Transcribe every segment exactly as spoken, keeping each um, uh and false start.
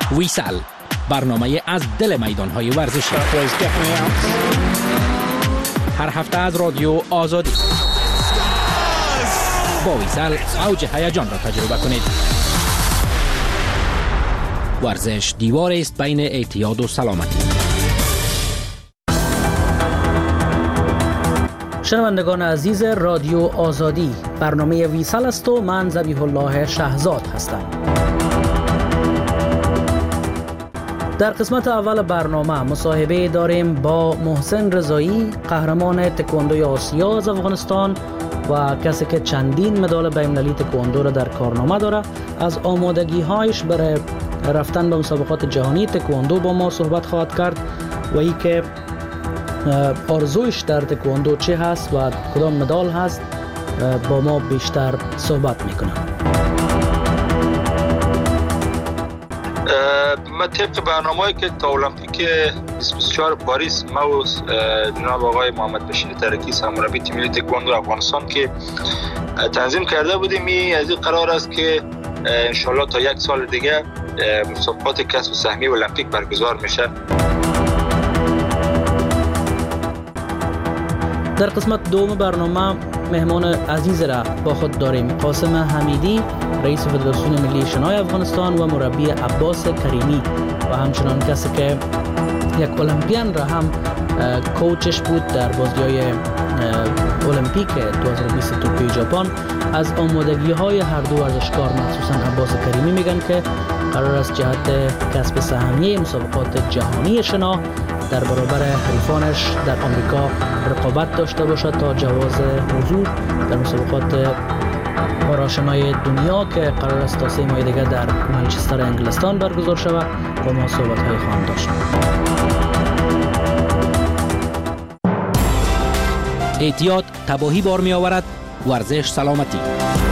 ویسال، برنامه از دل میدان‌های ورزشی. هر هفته از رادیو آزادی. با ویسال اوج هیجان را تجربه کنید. ورزش دیوار است بین اعتیاد و سلامتی. شنوندگان عزیز رادیو آزادی، برنامه ویسال است و من ذبیح الله شهزاد هستم. در قسمت اول برنامه مصاحبه داریم با محسن رضایی، قهرمان تکواندوی آسیا از افغانستان و کسی که چندین مدال بین‌المللی تکواندو را در کارنامه داره. از آمادگی هایش برای رفتن به مسابقات جهانی تکواندو با ما صحبت خواهد کرد و ای که آرزویش در تکواندو چه هست و کدام مدال هست با ما بیشتر صحبت میکنه. ما طبق برنامه‌ای که تا المپیک بیست و چهار پاریس ما و جناب آقای محمد بشیر ترکی سرمربی تیم ملی تکواندو افغانستان که تنظیم کرده بودیم، از این قرار است که انشالله تا یک سال دیگه مسابقات کسب سهمیه المپیک برگزار میشه. در قسمت دوم برنامه مهمان عزیز را با خود داریم. قاسم حمیدی، رئیس فدراسیون ملی شنای افغانستان و مربی عباس کریمی و همچنان کسی که یک المپیان را هم کوچش بود در بازی‌های المپیک دو هزار و بیست توکیو ژاپن. از آمادگی های هر دو ورزشکار مخصوصا عباس کریمی میگن که قرار است جهت کسب سهمیه مسابقات جهانی شنا در برابر حریفانش در آمریکا رقابت داشته باشد تا جواز حضور در مسابقات پاراشنای دنیا که قرار است تا سه ماه دیگر در منچستر انگلستان برگزار شود با ما صحبت های خواهیم داشت. اعتیاد تباهی بار می آورد، ورزش سلامتی.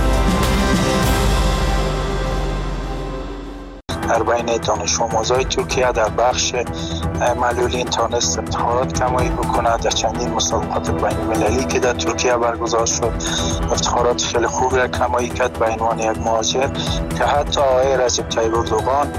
در بین دانش آموزای ترکیه در بخش معلولین تانست افتخارات کمایی بکنه. در چندین مسابقات بین المللی که در ترکیه برگزار شد افتخارات خیلی خوب را کمایی کرد به عنوان یک مهاجر که حتی آقای رجب طیب اردوغان.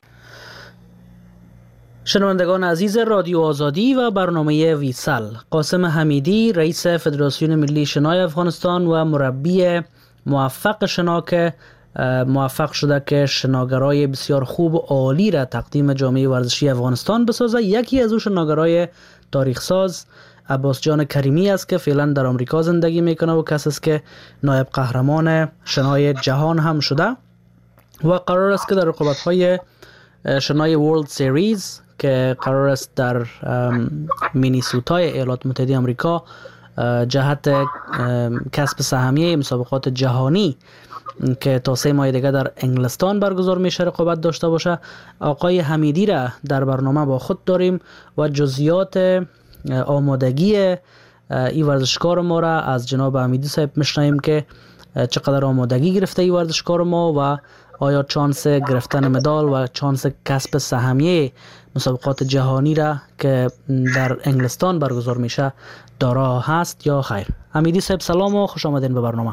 شنوندگان عزیز رادیو آزادی و برنامه ویسال، قاسم حمیدی، رئیس فدراسیون ملی شنای افغانستان و مربی موفق شنا که موفق شده که شناگرای بسیار خوب و عالی را تقدیم جامعه ورزشی افغانستان بسازه. یکی از اون شناگرای تاریخ ساز عباس جان کریمی است که فعلا در آمریکا زندگی میکنه و کسی است که نایب قهرمان شنای جهان هم شده و قرار است که در رقابت‌های شنای ورلد سریز که قرار است در مینیسوتای ایالات متحده آمریکا جهت کسب سهمیه مسابقات جهانی که تا سه ماه دیگه در انگلستان برگزار میشه رقابت داشته باشه. آقای حمیدی را در برنامه با خود داریم و جزئیات آمادگی این ورزشکار ما را از جناب حمیدی صاحب میشنویم که چقدر آمادگی گرفته این ورزشکار ما و آیا چانس گرفتن مدال و چانس کسب سهمیه مسابقات جهانی را که در انگلستان برگزار میشه دارا هست یا خیر. حمیدی صاحب سلام و خوش آمدین به برنامه.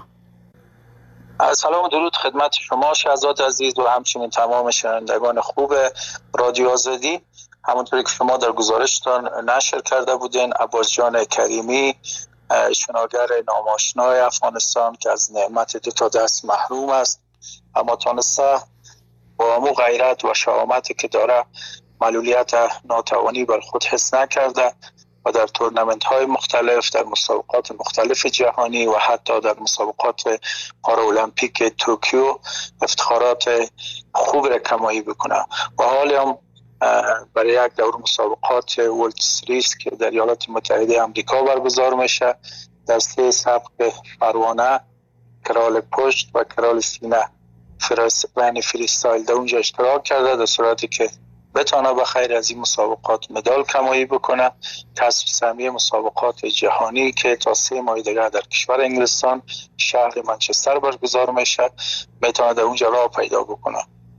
سلام و درود خدمت شما شهزاد عزیز و همچنین تمام شنوندگان خوب رادیو آزادی. همونطوری که شما در گزارشتان نشر کرده بودین، عباس جان کریمی شناگر ناماشنای افغانستان که از نعمت دو تا دست محروم است اما تانسته با همون غیرت و شجاعتی که داره معلولیت ناتوانی بر خود حس نکرده و در تورنمنت های مختلف، در مسابقات مختلف جهانی و حتی در مسابقات پارالمپیک توکیو افتخارات خوب را کمایی بکنه و حالی هم برای یک دور مسابقات ورلد سریز که در ایالات متحده آمریکا برگزار میشه در سه سبق پروانه، کرال پشت و کرال سینه فرستبین فریستایل در اونجا اشتراک کرده، در صورتی که بتانه بخیر از این مسابقات مدال کمایی بکنه. کسب سهمیه مسابقات جهانی که تا سه ماه دیگه در کشور انگلستان شهر منچستر برگزار میشه بتانه در اونجا راه پیدا بکنه.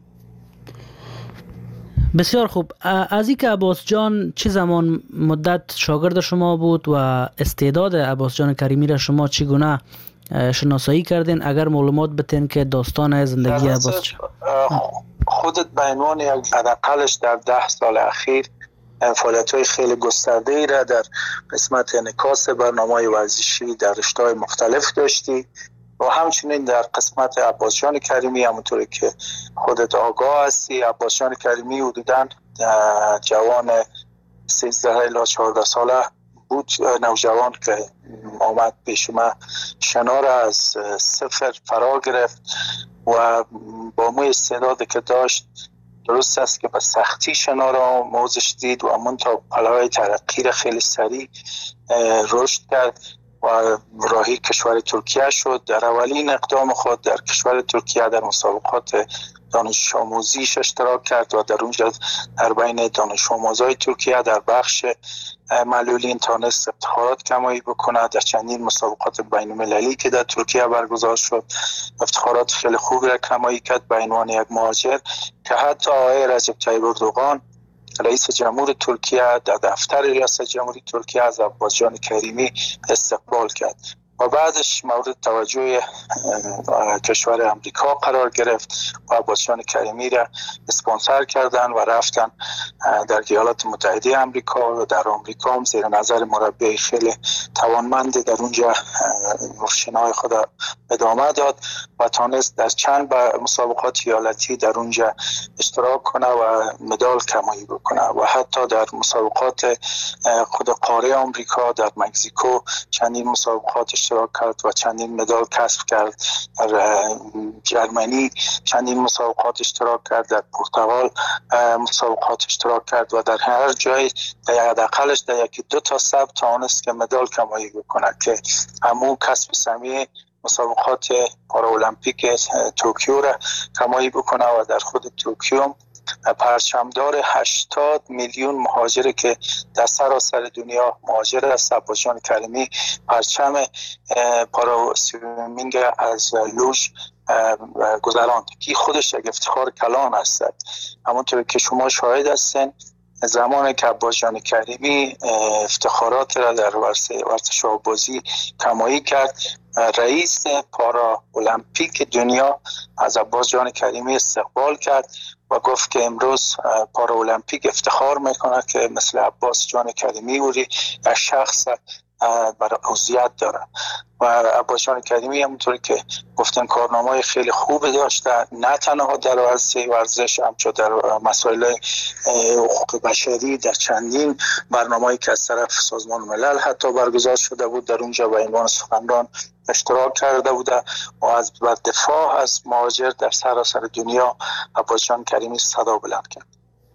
بسیار خوب. از این که عباس جان چه زمان مدت شاگرد شما بود و استعداد عباس جان کریمی را شما چگونه شناسایی کردین؟ اگر معلومات بتین که داستان زندگی عباس جان. خودت به عنوان یک حداقلش در ده سال اخیر فعالیت‌های خیلی گسترده‌ای را در قسمت انعکاس برنامه‌های ورزشی در رشته‌های مختلف داشتی و همچنین در قسمت عباس جان کریمی، همونطوری که خودت آگاه هستی، عباس جان کریمی حدوداً جوان سیزده الی چهارده ساله بود، نوجوان که آمد پیش من شنا را از صفر فرا گرفت و با مو استعدادی که داشت درست است که به سختی شنا را موزش دید و امون تا پله‌های ترقی را خیلی سریع رشد کرد و راهی کشور ترکیه شد. در اولین اقدام خود در کشور ترکیه در مسابقات دانش آموزیش اشتراک کرد و در اونجا در بین دانش آموزای ترکیه در بخش معلولین تانست افتخارات کمایی بکنه. در چندین مسابقات بین المللی که در ترکیه برگزار شد افتخارات خیلی خوبی را کمایی کرد به عنوان یک مهاجر که حتی آقای رجب طیب اردوغان رئیس جمهور ترکیه در دفتر ریاست جمهوری ترکیه از عباس جان کریمی استقبال کرد و بعدش مورد توجه کشور امریکا قرار گرفت و عباس جان کریمی را اسپانسر کردن و رفتن در ایالات متحده امریکا و در امریکا هم زیر نظر مربی خیلی توانمند در اونجا شنای خود ادامه داد و تانست در چند مسابقات ایالتی در اونجا اشتراک کنه و مدال کمایی بکنه و حتی در مسابقات خود قاره امریکا در مکزیکو چندین مسابقات اشتراک کرد و چندین مدال کسب کرد. در جرمنی چندین مسابقات اشتراک کرد، در پرتغال مسابقات اشتراک کرد و در هر جای در حداقلش در یکی دو تا سبت توانست که مدال کمایی بکنه که همون کسب سهمیه مسابقات پارالمپیک توکیو را کمایی بکنه و در خود توکیو پرچمدار هشتاد میلیون مهاجر که در سراسر دنیا مهاجر است عباس جان کریمی پرچم پارا سویمینگ از لوژ گذراند که خودش یک افتخار کلان است. همونطور که شما شاهد هستین زمانی که عباس جان کریمی افتخارات را در ورزش آبازی کمایی کرد رئیس پارا المپیک دنیا از عباس جان کریمی استقبال کرد و گفت که امروز پارا المپیک افتخار میکنه که مثل عباس جان کریمی وری یک شخص برای عضویت داره و عباس جان کریمی همونطوری که گفتن کارنامه‌های خیلی خوب داشته، نه تنها در ورزش ورزش همچون در مسائل حقوق بشری در چندین برنامه‌ای که از طرف سازمان ملل حتی برگزار شده بود در اونجا به عنوان سخنران اشتراک کرده بوده و از دفاع از مهاجر در سراسر دنیا عباس جان کریمی صدا بلند کرد.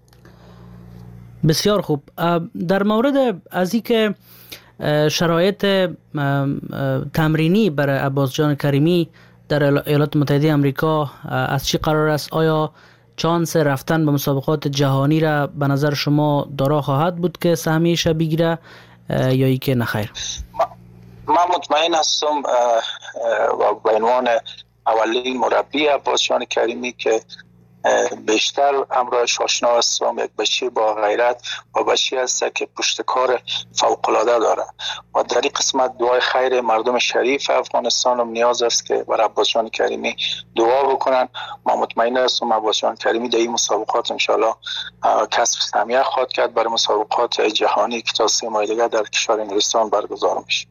بسیار خوب. در مورد از اینکه شرایط تمرینی برای عباس جان کریمی در ایالات متحده آمریکا از چی قرار است؟ آیا چانس رفتن به مسابقات جهانی را به نظر شما دارا خواهد بود که سهمیه‌اش بگیره یا ای که نخیر؟ من مطمئن هستم و به عنوان اولین مربی عباس جان کریمی که بیشتر همراهش آشنا هستم، یک بچه با غیرت و بچه هست که پشتکار فوق‌العاده داره و در این قسمت دعای خیر مردم شریف افغانستان هم نیاز است که برای عباس جان کریمی دعا بکنن. ما مطمئن هستم عباس جان کریمی در این مسابقات انشالله کسب سهمیه خواهد کرد برای مسابقات جهانی که تا سه ماه دیگر در کشور انگلستان برگزار میشه.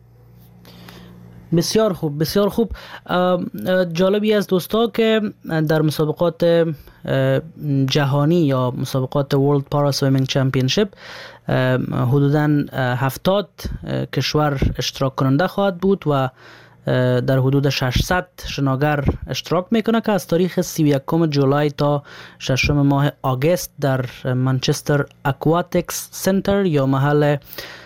بسیار خوب، بسیار خوب. جالبی از دوستا که در مسابقات جهانی یا مسابقات World Para Swimming Championship حدوداً هفتاد کشور اشتراک کننده خواهد بود و در حدود ششصد شناگر اشتراک میکنه که از تاریخ سی و یکم جولای تا ششم ماه آگست در منچستر اکواتیکس سنتر یا محل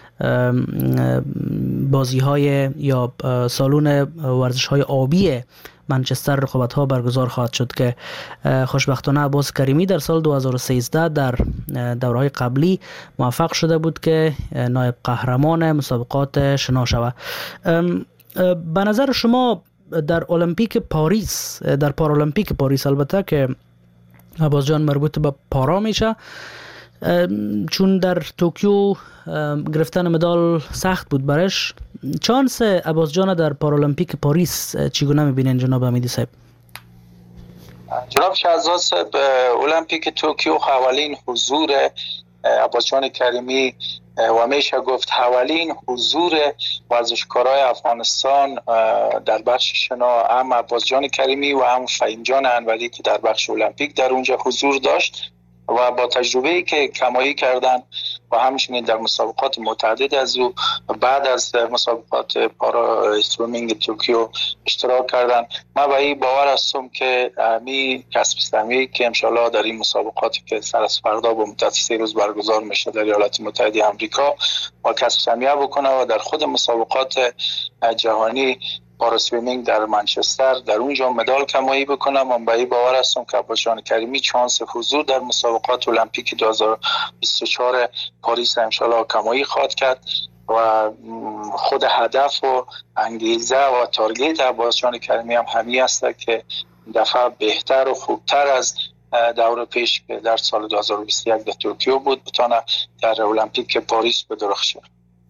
بازی های یا سالن ورزش های آبی منچستر رقابت ها برگزار خواهد شد که خوشبختانه عباس کریمی در سال دو هزار و سیزده در دوره های قبلی موفق شده بود که نایب قهرمان مسابقات شنا شود. به نظر شما در المپیک پاریس، در پارالمپیک پاریس البته که عباس جان مربوط به پارا میشه، چون در توکیو گرفتن مدال سخت بود برش، چانس عباس جان در پارالمپیک پاریس چگونه میبینین جناب حمیدی صاحب؟ جناب شهزاد صاحب، المپیک توکیو اولین حضور عباس جان کریمی و میشه گفت اولین حضور ورزشکارای افغانستان در بخش شنا، هم عباس جان کریمی و هم فهیم جان انوری که در بخش المپیک در اونجا حضور داشت و با تجربه‌ای که کمایی کردن و همچنین در مسابقات متعدد از او بعد از مسابقات پارا استرومینگ توکیو اشتراک کردن، من به این باور هستم که می کسب سهمی که انشالله در این مسابقاتی که سر از فردا با مدت سه روز برگزار میشه در ایالات متحده آمریکا با کسب سهمیه بکنه و در خود مسابقات جهانی پارا اسویمینگ در منچستر در اونجا مدال کمایی بکنم. من به این باور هستم که عباس جان کریمی چانس حضور در مسابقات المپیک دو هزار و بیست و چهار پاریس انشالله کمایی خواهد کرد و خود هدف و انگیزه و تارگت عباس جان کریمی هم همین است که دفعه بهتر و خوبتر از دور پیش که در سال دو هزار و بیست و یک در توکیو بود بتونه در المپیک پاریس بدرخشه.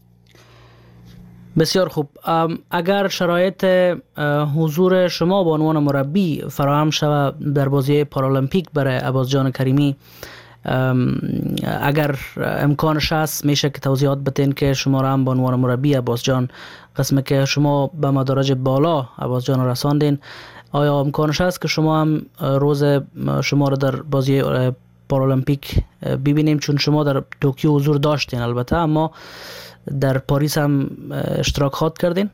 بسیار خوب. اگر شرایط حضور شما به عنوان مربی فراهم شود در بازی پارالمپیک برای عباس جان کریمی، اگر امکانش هست میشه که توضیحات بدین که شما را هم به عنوان مربی عباس جان، قسمی که شما به مدارج بالا عباس جان رساندین، آیا امکانش هست که شما هم روز شما را در بازی پارالمپیک ببینیم؟ چون شما در توکیو حضور داشتین البته، اما در پاریس هم اشتراک خواهد کردین؟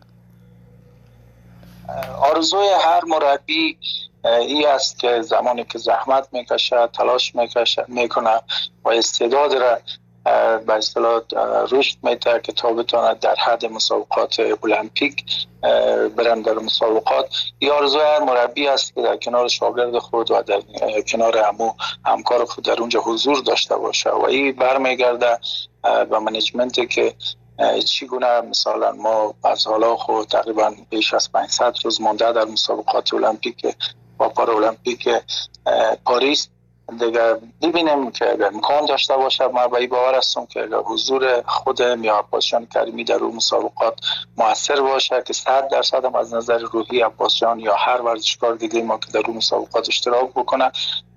آرزوی هر مربی ای است که زمانی که زحمت میکشه، تلاش میکشه میکنه و استعداد را به اصطلاح رشد میده که تا بتونه در حد مسابقات المپیک برن در مسابقات. این آرزوی هر مربی است که در کنار شاگرد خود و در کنار همو همکار خود در اونجا حضور داشته باشه و این برمیگرده به منیجمنتی که چگونه مثلا ما از حالا خود تقریبا بیش از پانصد روز مانده در مسابقات المپیک و پارالمپیک پاریس دیگه ببینیم که اگر امکان داشته باشه، ما به این باور هستم که اگر حضور خود میان عباس جان کریمی در اون مسابقات موثر باشه که صد درصد هم از نظر روحی عباس جان یا هر ورزشکار دیگه ما که در اون مسابقات اشتراک بکنه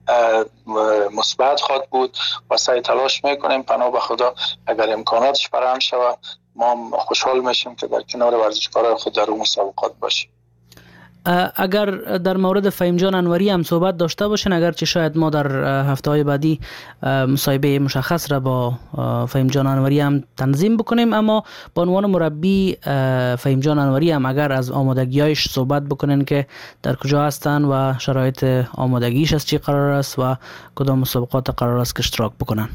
مثبت خواهد بود و سعی تلاش میکنیم پناه به خدا اگر امکاناتش فراهم شود ما خوشحال میشیم که در کنار ورزشکارای خود در اون مسابقات باشیم. اگر در مورد فهیم جان انوری هم صحبت داشته باشین، اگرچه شاید ما در هفته های بعدی مصاحبه مشخص را با فهیم جان انوری هم تنظیم بکنیم، اما به عنوان مربی فهیم جان انوری هم اگر از آمادگی‌هایش صحبت بکنین که در کجا هستن و شرایط آمادگیش از چی قرار است و کدام مسابقات قرار است که اشتراک بکنن.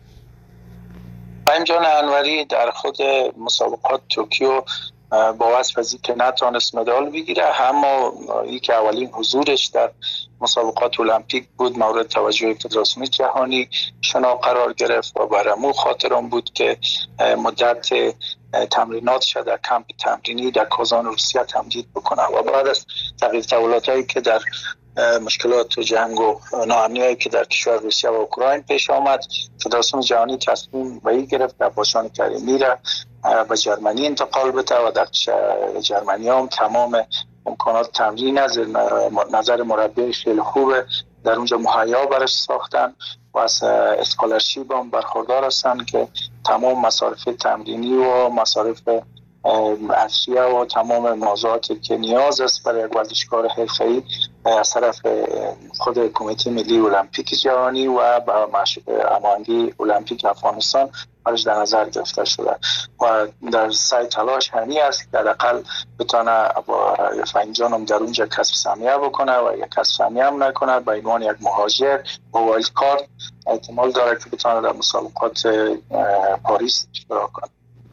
فهیم جان انوری در خود مسابقات توکیو با وصف از که نتانست مدال بگیره، اما ای که اولین حضورش در مسابقات المپیک بود مورد توجه فدراسیون جهانی شنا قرار گرفت و برامو خاطرم بود که مدت تمریناتش در کمپ تمرینی در کازان روسیه تمدید بکنه و بعد از تغییر تحولاتایی که در مشکلات و جنگ و ناامنیایی که در کشور روسیه و اوکراین پیش آمد، فدراسیون جهانی تصمیم به این گرفت که عباس جان کریمی را به جرمنی انتقال بده و در جرمنی هم تمام امکانات تمرین از نظر مربی خیلی خوبه در اونجا مهیا برش ساختن و از اسکالرشیپ هم برخوردار هستن که تمام مصارف تمرینی و مصارف اشیاء و تمام موضوعاتی که نیاز است برای یک ورزشکار حرفه‌ای از طرف خود کمیته ملی المپیک جهانی و با هماهنگی المپیک افغانستان برش در نظر گرفته شده و در سعی تلاش همی است که حداقل بتونه با فهیم جانم در اونجا کسب سهمیه بکنه و یک کسب سهمیه هم نکنه به عنوان یک مهاجر با وایلد کارت احتمال داره که بتونه در مسابقات پاریس اشتراک کنه.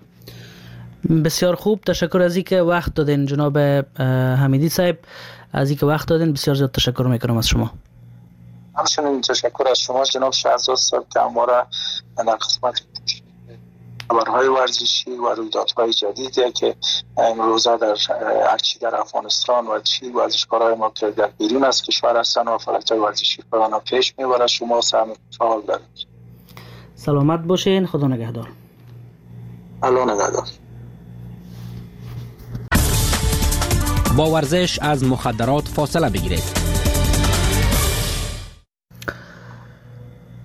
بسیار خوب، تشکر از اینکه وقت دادین جناب حمیدی صاحب، از اینکه وقت دادین بسیار زیاد تشکر میکنم از شما. همچنین تشکر از شما جناب شهزاد صاحب که ما در قسمت خبرهای ورزشی و رویدادهای جدیدی که امروزه در هرچی در افغانستان و چی ورزشکارهای ما که در بیرون از کشور هستن و فعالیت‌های ورزشی فرانه پیش میبره شما سهم فعال دارید. سلامت باشین، خدا نگهدار. الله نگهدار. با ورزش از مخدرات فاصله بگیرید.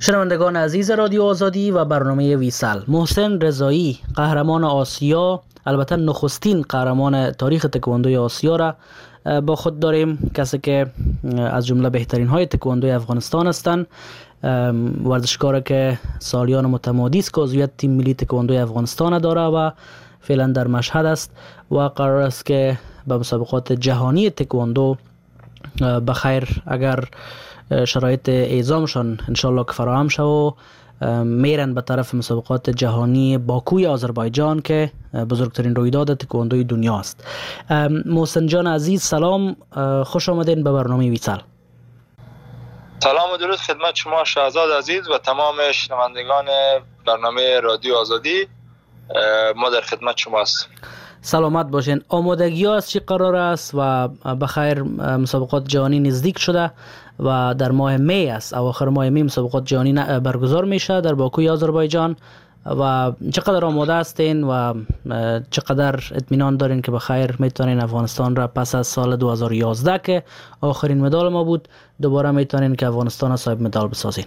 شنوندگان عزیز رادیو آزادی و برنامه ویسال، محسن رضایی قهرمان آسیا، البته نخستین قهرمان تاریخ تکواندوی آسیا را با خود داریم. کسی که از جمله بهترین های تکواندوی افغانستان هستند، ورزشکاری که سالیان متمادی است که عضویت تیم ملی تکواندوی افغانستان داره و فعلا در مشهد است و قرار است که به مسابقات جهانی تکواندو بخیر اگر شرایط اعزامشان انشالله که فراهم شد و میرن به طرف مسابقات جهانی باکوی آذربایجان که بزرگترین رویداد تکواندوی دنیا است. محسن جان عزیز سلام، خوش آمدین به برنامه ویسال. سلام و درود خدمت شما شهزاد عزیز و تمام شنوندگان برنامه رادیو آزادی. ما در خدمت شما هستیم. سلامت باشین. آمادگی ها از چی قرار است و بخیر مسابقات جهانی نزدیک شده و در ماه می است، اواخر ماه می مسابقات جهانی برگزار میشه در باکوی آذربایجان و چقدر آماده هستین و چقدر اطمینان دارین که بخیر میتونین افغانستان را پس از سال دو هزار و یازده که آخرین مدال ما بود دوباره میتونین که افغانستان صاحب مدال بسازین؟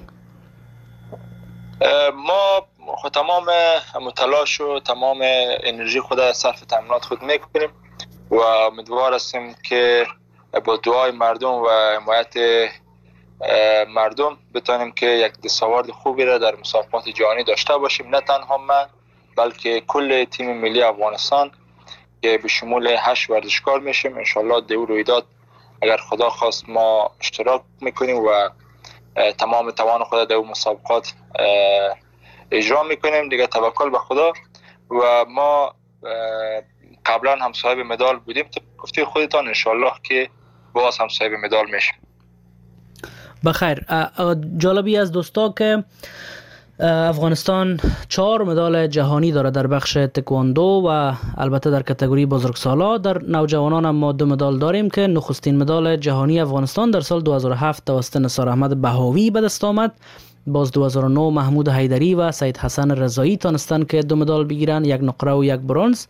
ما خود تمام تلاش و تمام انرژی خود صرف تمرینات خود میکنیم و امیدوار هستیم که با دعای مردم و حمایت مردم بتونیم که یک دستاورد خوبی را در مسابقات جهانی داشته باشیم. نه تنها من بلکه کل تیم ملی افغانستان که به شمول هشت ورزشکار میشیم. انشالله در رویداد اگر خدا خواست ما اشتراک میکنیم و تمام توان خود در مسابقات اجرا میکنیم. دیگه توکل به خدا و ما قبلا هم صاحب مدال بودیم، گفته خودتان انشالله که باز هم صاحب مدال میشیم. بخیر. جالبی از دوستا که افغانستان چهار مدال جهانی داره در بخش تکواندو و البته در کاتگوری بزرگسالا. در نوجوانان هم ما دو مدال داریم که نخستین مدال جهانی افغانستان در سال دو هزار و هفت توسط نثار احمد بهاوی به دست آمد. باز دو هزار و نه محمود حیدری و سید حسن رضایی تانستن که دو مدال بگیرن، یک نقره و یک برنز.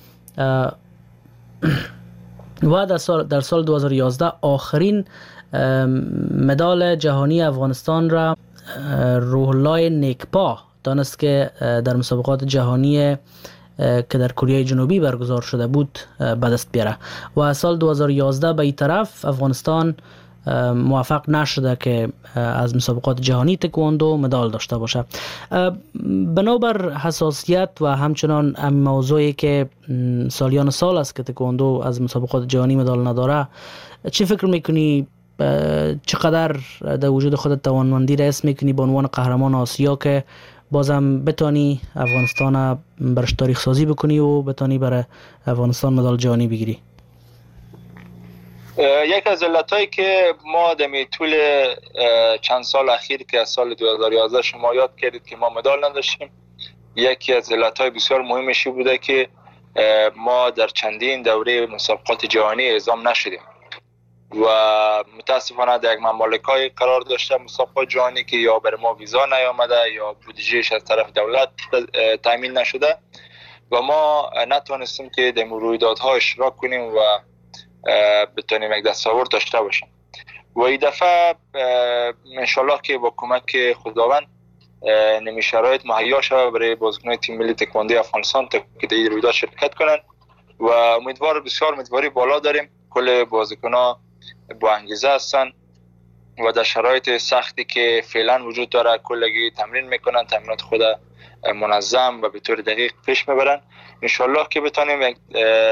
و در سال در سال دو هزار و یازده آخرین مدال جهانی افغانستان را روح الله نیکپا دانست که در مسابقات جهانی که در کره جنوبی برگزار شده بود به دست بیاره و سال دو هزار و یازده به این طرف افغانستان موفق نشده که از مسابقات جهانی تکواندو مدال داشته باشه. بنابر حساسیت و همچنان این موضوعی که سالیان سال است که تکواندو از مسابقات جهانی مدال نداره، چی فکر میکنی چقدر در وجود خودت توانمندی را حس میکنی به عنوان قهرمان آسیا که بازم بتانی افغانستان برش تاریخ سازی بکنی و بتانی برای افغانستان مدال جهانی بگیری؟ یک از علتایی که ما در طول چند سال اخیر که از سال دو هزار و یازده شما یاد کردید که ما مدال نداشتیم، یکی از علتهای بسیار مهمشی بوده که ما در چندین دوره مسابقات جهانی اعزام نشدیم و متاسفانه در یک مملکت‌های قرار داشته مسابقات جهانی که یا بر ما ویزا نیامده یا بودجهش از طرف دولت تامین نشده و ما نتونستیم که در رویدادها اشتراک کنیم و بتونیم یک دستاورد داشته باشیم. و این دفعه انشالله که با کمک خداوند نمی شرایط مهیا شود برای بازیکنان تیم ملی تکواندو افغانستان که در این رویداد شرکت کنند و امیدوار بسیار امیدواری بالا داریم. کل بازیکنان با انگیزه هستن و در شرایط سختی که فعلا وجود داره کلگی تمرین میکنن، تمرینات خود منظم و به طور دقیق پیش میبرن. انشالله که بتونیم یک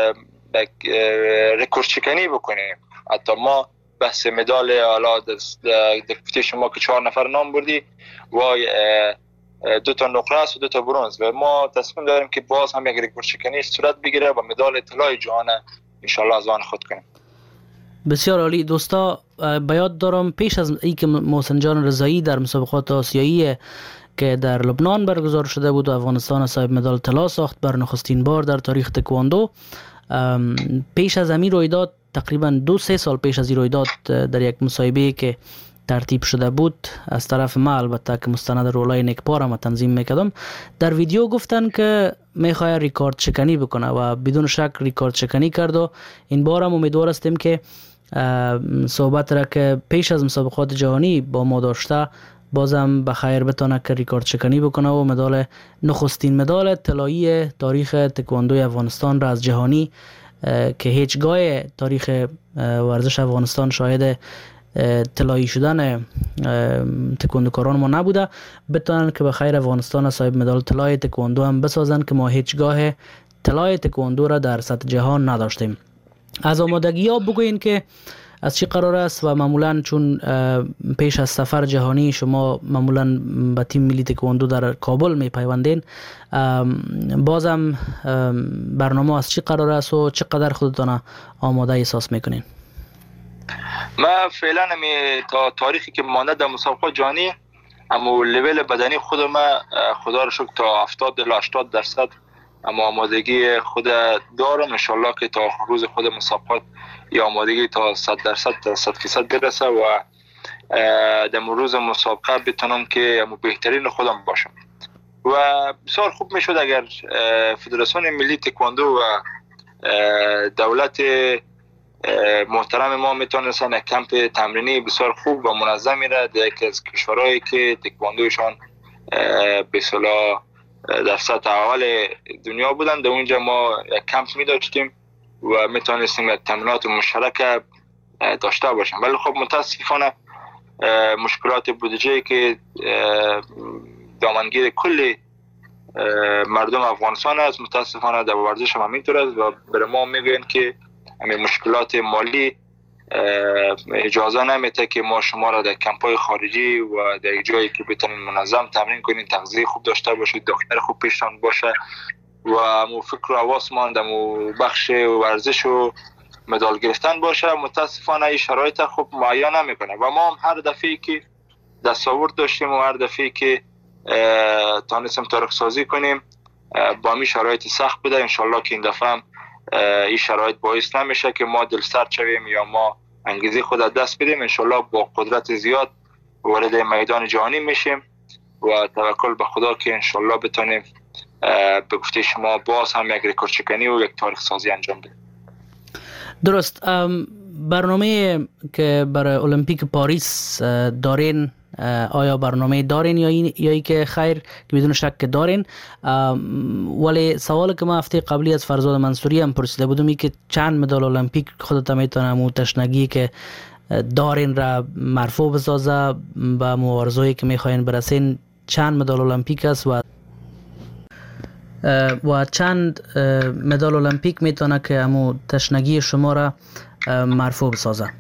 رکورد شکنی بکنیم. حتی ما بحث مدال حالا در شما که چهار نفر نام بردی و دو تا نقره است و دو تا برنز و ما تصمیم داریم که باز هم یک رکورد شکنی صورت بگیره و مدال طلای جهان انشالله از آن خود کنیم. بسیار عالی. دوستا به یاد دارم پیش از اینکه محسن جان رضایی در مسابقات آسیایی که در لبنان برگزار شده بود و افغانستان صاحب مدال طلا ساخت بر نخستین بار در تاریخ تکواندو، پیش از همین رویداد تقریبا دو سه سال پیش از این رویداد در یک مصاحبه که ترتیب شده بود از طرف ما، البته که مستند رولای نیکپا را ما تنظیم میکردم، در ویدیو گفتن که میخواد ریکارد شکنی بکنه و بدون شک ریکارد شکنی کرد و این بار هم امیدوار هستیم که صحبت را که پیش از مسابقات جهانی با ما داشته بازم بخیر بتونه که ریکارد شکنی بکنه و مدال نخستین مدال طلایی تاریخ تکواندوی افغانستان را از جهانی که هیچگاه تاریخ ورزش افغانستان شاهد طلایی شدن تکواندوکاران ما نبوده، بتونن که بخیر افغانستان صاحب مدال طلای تکواندو هم بسازن که ما هیچگاه طلای تکواندو را در سطح جهان نداشتیم. از آمادگی ها بگوین که از چی قرار است و معمولا چون پیش از سفر جهانی شما معمولا به تیم ملی تکواندو در کابل می پیوندین، بازم برنامه از چی قرار است و چقدر خودتان آماده احساس میکنین؟ ما فعلا می تا تاریخی که مانده در مسابقات جهانی اما لول بدنی خود ما خدا رو شکر تا هفتاد تا هشتاد درصد اما آمادگی خود دارم. ان شاء الله که تا روز خود مسابقات یا آمادگی تا صد درصد تا صد فیصد برسه و در روز مسابقه بتونم که بهترین خودم باشم و بسیار خوب میشد اگر فدراسیون ملی تکواندو و دولت محترم ما میتونستن یک کمپ تمرینی بسیار خوب و منظمی را در یکی از کشورهایی که تکواندوشان به اصطلاح در سطح اول دنیا بودن در اونجا ما یک کمپ می داشتیم و میتونستیم یک تمرینات مشترک داشته باشیم. ولی خب متاسفانه مشکلات بودجه که دامنگیر کل مردم افغانستان است متاسفانه در ورزش هم همینطور است و برای ما میگن که همین مشکلات مالی اجازه نمیده که ما شما را در کمپای خارجی و در جایی که بتونین منظم تمرین کنین، تغذیه خوب داشته باشید، دکتر خوب پیشتان باشه و مو فکر و حواس مان در بخش ورزش و مدال گرفتن باشه. متاسفانه این شرایط خوب معین نمیکنه و ما هم هر دفعه که دستاورد داشتیم و هر دفعه که تانستیم تاریخ سازی کنیم با می شرایط سخت بوده. انشالله که این دفعه هم این شرایط باعث نمیشه که ما دل سرد شویم یا ما انگیزه خود دست بدیم. انشالله با قدرت زیاد وارد میدان جهانی میشیم و توکل به خدا که انشالله بتونیم به گفته شما باز هم یک ریکورد شکنی و یک تاریخ سازی انجام بدیم. درست. برنامه که برای المپیک پاریس دارین آیا برنامه دارین یا این یا ای که خیر که بدون شک دارین؟ ولی سوالی که ما هفته قبلی از فرزاد منصوری هم پرسیده بودم ای که چند مدال المپیک خودت میتونم و تشنگی که دارین را مرفوع بسازه به مبارزه‌ای که میخواین برسین چند مدال المپیک است و و چند مدال المپیک میتونه که همو تشنگی شما را مرفوع بسازه؟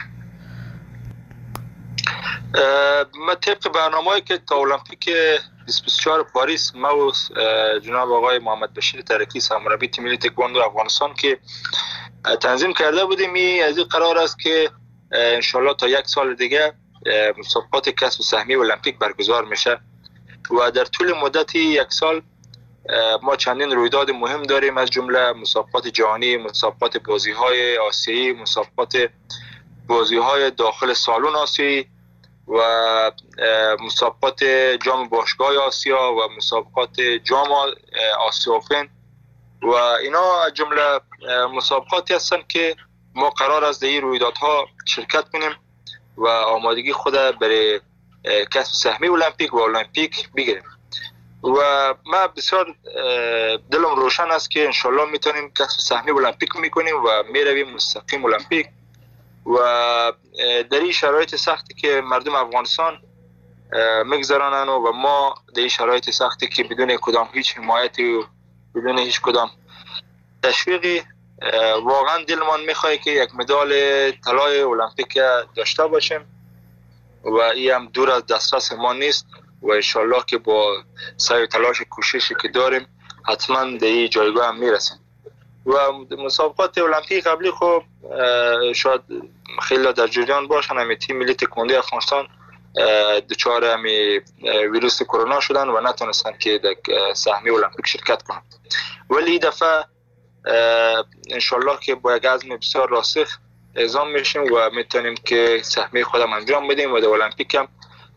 ما طبق برنامه‌ای که تا المپیک بیست و چهار پاریس ما و جناب آقای محمد بشیر ترکی سرمربی تیم ملی تکواندو افغانستان که تنظیم کرده بودیم، این از این قرار است که انشالله تا یک سال دیگه مسابقات کسب سهمی المپیک برگزار میشه و در طول مدت یک سال ما چندین رویداد مهم داریم از جمله مسابقات جهانی، مسابقات بازی‌های آسیایی، مسابقات بازی‌های داخل سالن آسیایی و مسابقات جام باشگاه آسیا و مسابقات جام آسیا اوپن و اینا از جمله مسابقاتی هستند که ما قرار است در این رویدادها شرکت کنیم و آمادگی خود برای کسب سهمی المپیک و المپیک بگیریم و ما بسیار دلم روشن است که انشالله میتونیم کسب سهمی المپیک میکنیم و میرویم مستقیم المپیک و در این شرایط سختی که مردم افغانستان میگذرانن و ما در این شرایط سختی که بدون کدام هیچ حمایتی و بدون هیچ کدام تشویقی واقعا دلمان میخواد که یک مدال طلای المپیک داشته باشیم و این هم دور از دسترس ما نیست و انشالله که با سعی و تلاش کوششی که داریم حتما در این جایگاه هم میرسیم. و مسابقات المپیک قبلی خب شاید خیلی در جریان باشن همی تیم ملی تکواندو افغانستان دچار همی ویروس کرونا شدن و نتونستن که در سهمی المپیک شرکت کنن، ولی این دفعه انشالله که با یک عزم بسیار راسخ اعزام میشیم و میتونیم که سهمی خودم انجام بدیم و در المپیک هم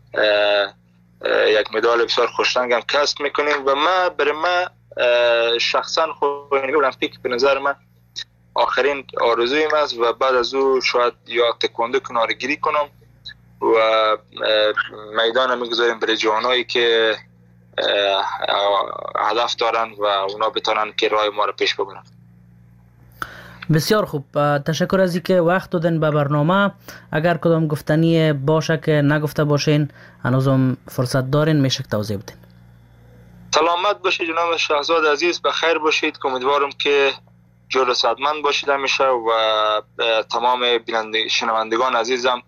یک مدال بسیار خوشرنگ هم کسب میکنیم و ما برای ما شخصا خود المپیک به نظر من آخرین آرزویم است و بعد از او شاید یا تکواندو کنارگیری کنم و میدان میگذاریم برای جوانایی که هدف دارن و اونا بتونن که راه ما رو پیش ببرن. بسیار خوب، تشکر از اینکه وقت دادن به برنامه. اگر کدام گفتنی باشه که نگفته باشین هنوزم فرصت دارین، میشه توضیح بدین. سلامت باشید جناب شهزاد عزیز، بخیر باشید. امیدوارم که جور و صحتمند باشید همیشه و تمام بیننده شنوندگان عزیزم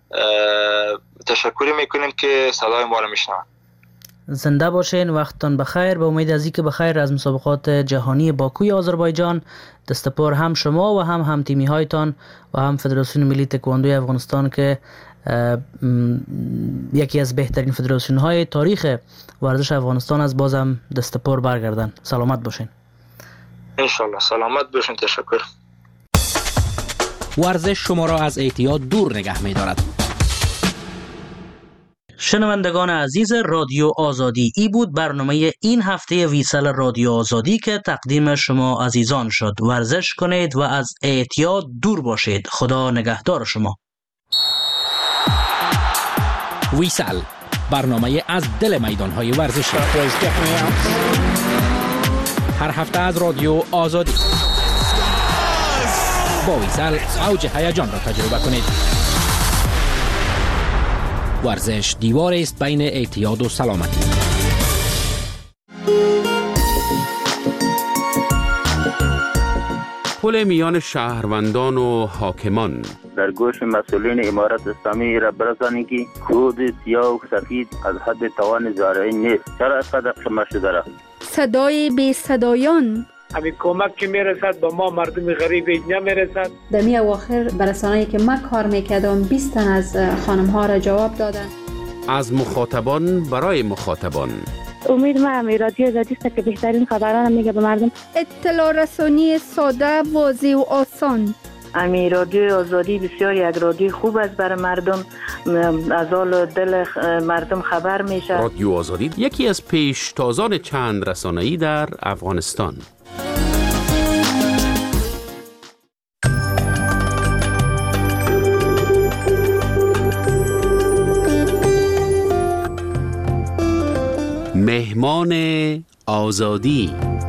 تشکر میکنیم که صدای ما رو میشنون. زنده باشین، وقتتان بخیر. به امید از اینکه بخیر از مسابقات جهانی باکوی آذربایجان دستپر هم شما و هم هم تیمی هایتان و هم فدراسیون ملی تکواندوی افغانستان که یکی از بهترین فدراسیون های تاریخ ورزش افغانستان از بازم دستپر برگردن. سلامت باشین. انشالله سلامت باشین. تشکر. ورزش شما را از اعتیاد دور نگه می دارد. شنوندگان عزیز رادیو آزادی، ای بود برنامه این هفته ویسل رادیو آزادی که تقدیم شما عزیزان شد. ورزش کنید و از اعتیاد دور باشید. خدا نگهدار شما. ویسل، برنامه از دل میدان‌های ورزشی، هر هفته از رادیو آزادی. با ویسل اوج هیجان را تجربه کنید. ورزش دیوار است بین اعتیاد و سلامتی. پل میان شهروندان و حاکمان. در گوش مسئولین امارت اسلامی را برسانید که کود سیاه و سفید از حد توان زارعی نیست. چرا از قدر شما شده را؟ صدای بی صدایان. همین کمک که میرسد به ما مردم غریب نمیرسد. در می اواخر برسانه‌ای که من کار میکردم بیست تن از خانم ها را جواب دادن. از مخاطبان برای مخاطبان. امید ما هم رادیو آزادی است که بهترین خبران میگه به مردم. اطلاع رسانی ساده، واضح و آسان. امی رادیو آزادی بسیار یک رادیو خوب است برای مردم، از حال دل مردم خبر میشه. رادیو آزادی یکی از پیشتازان چند رسانه‌ای در افغانستان. مهمان آزادی.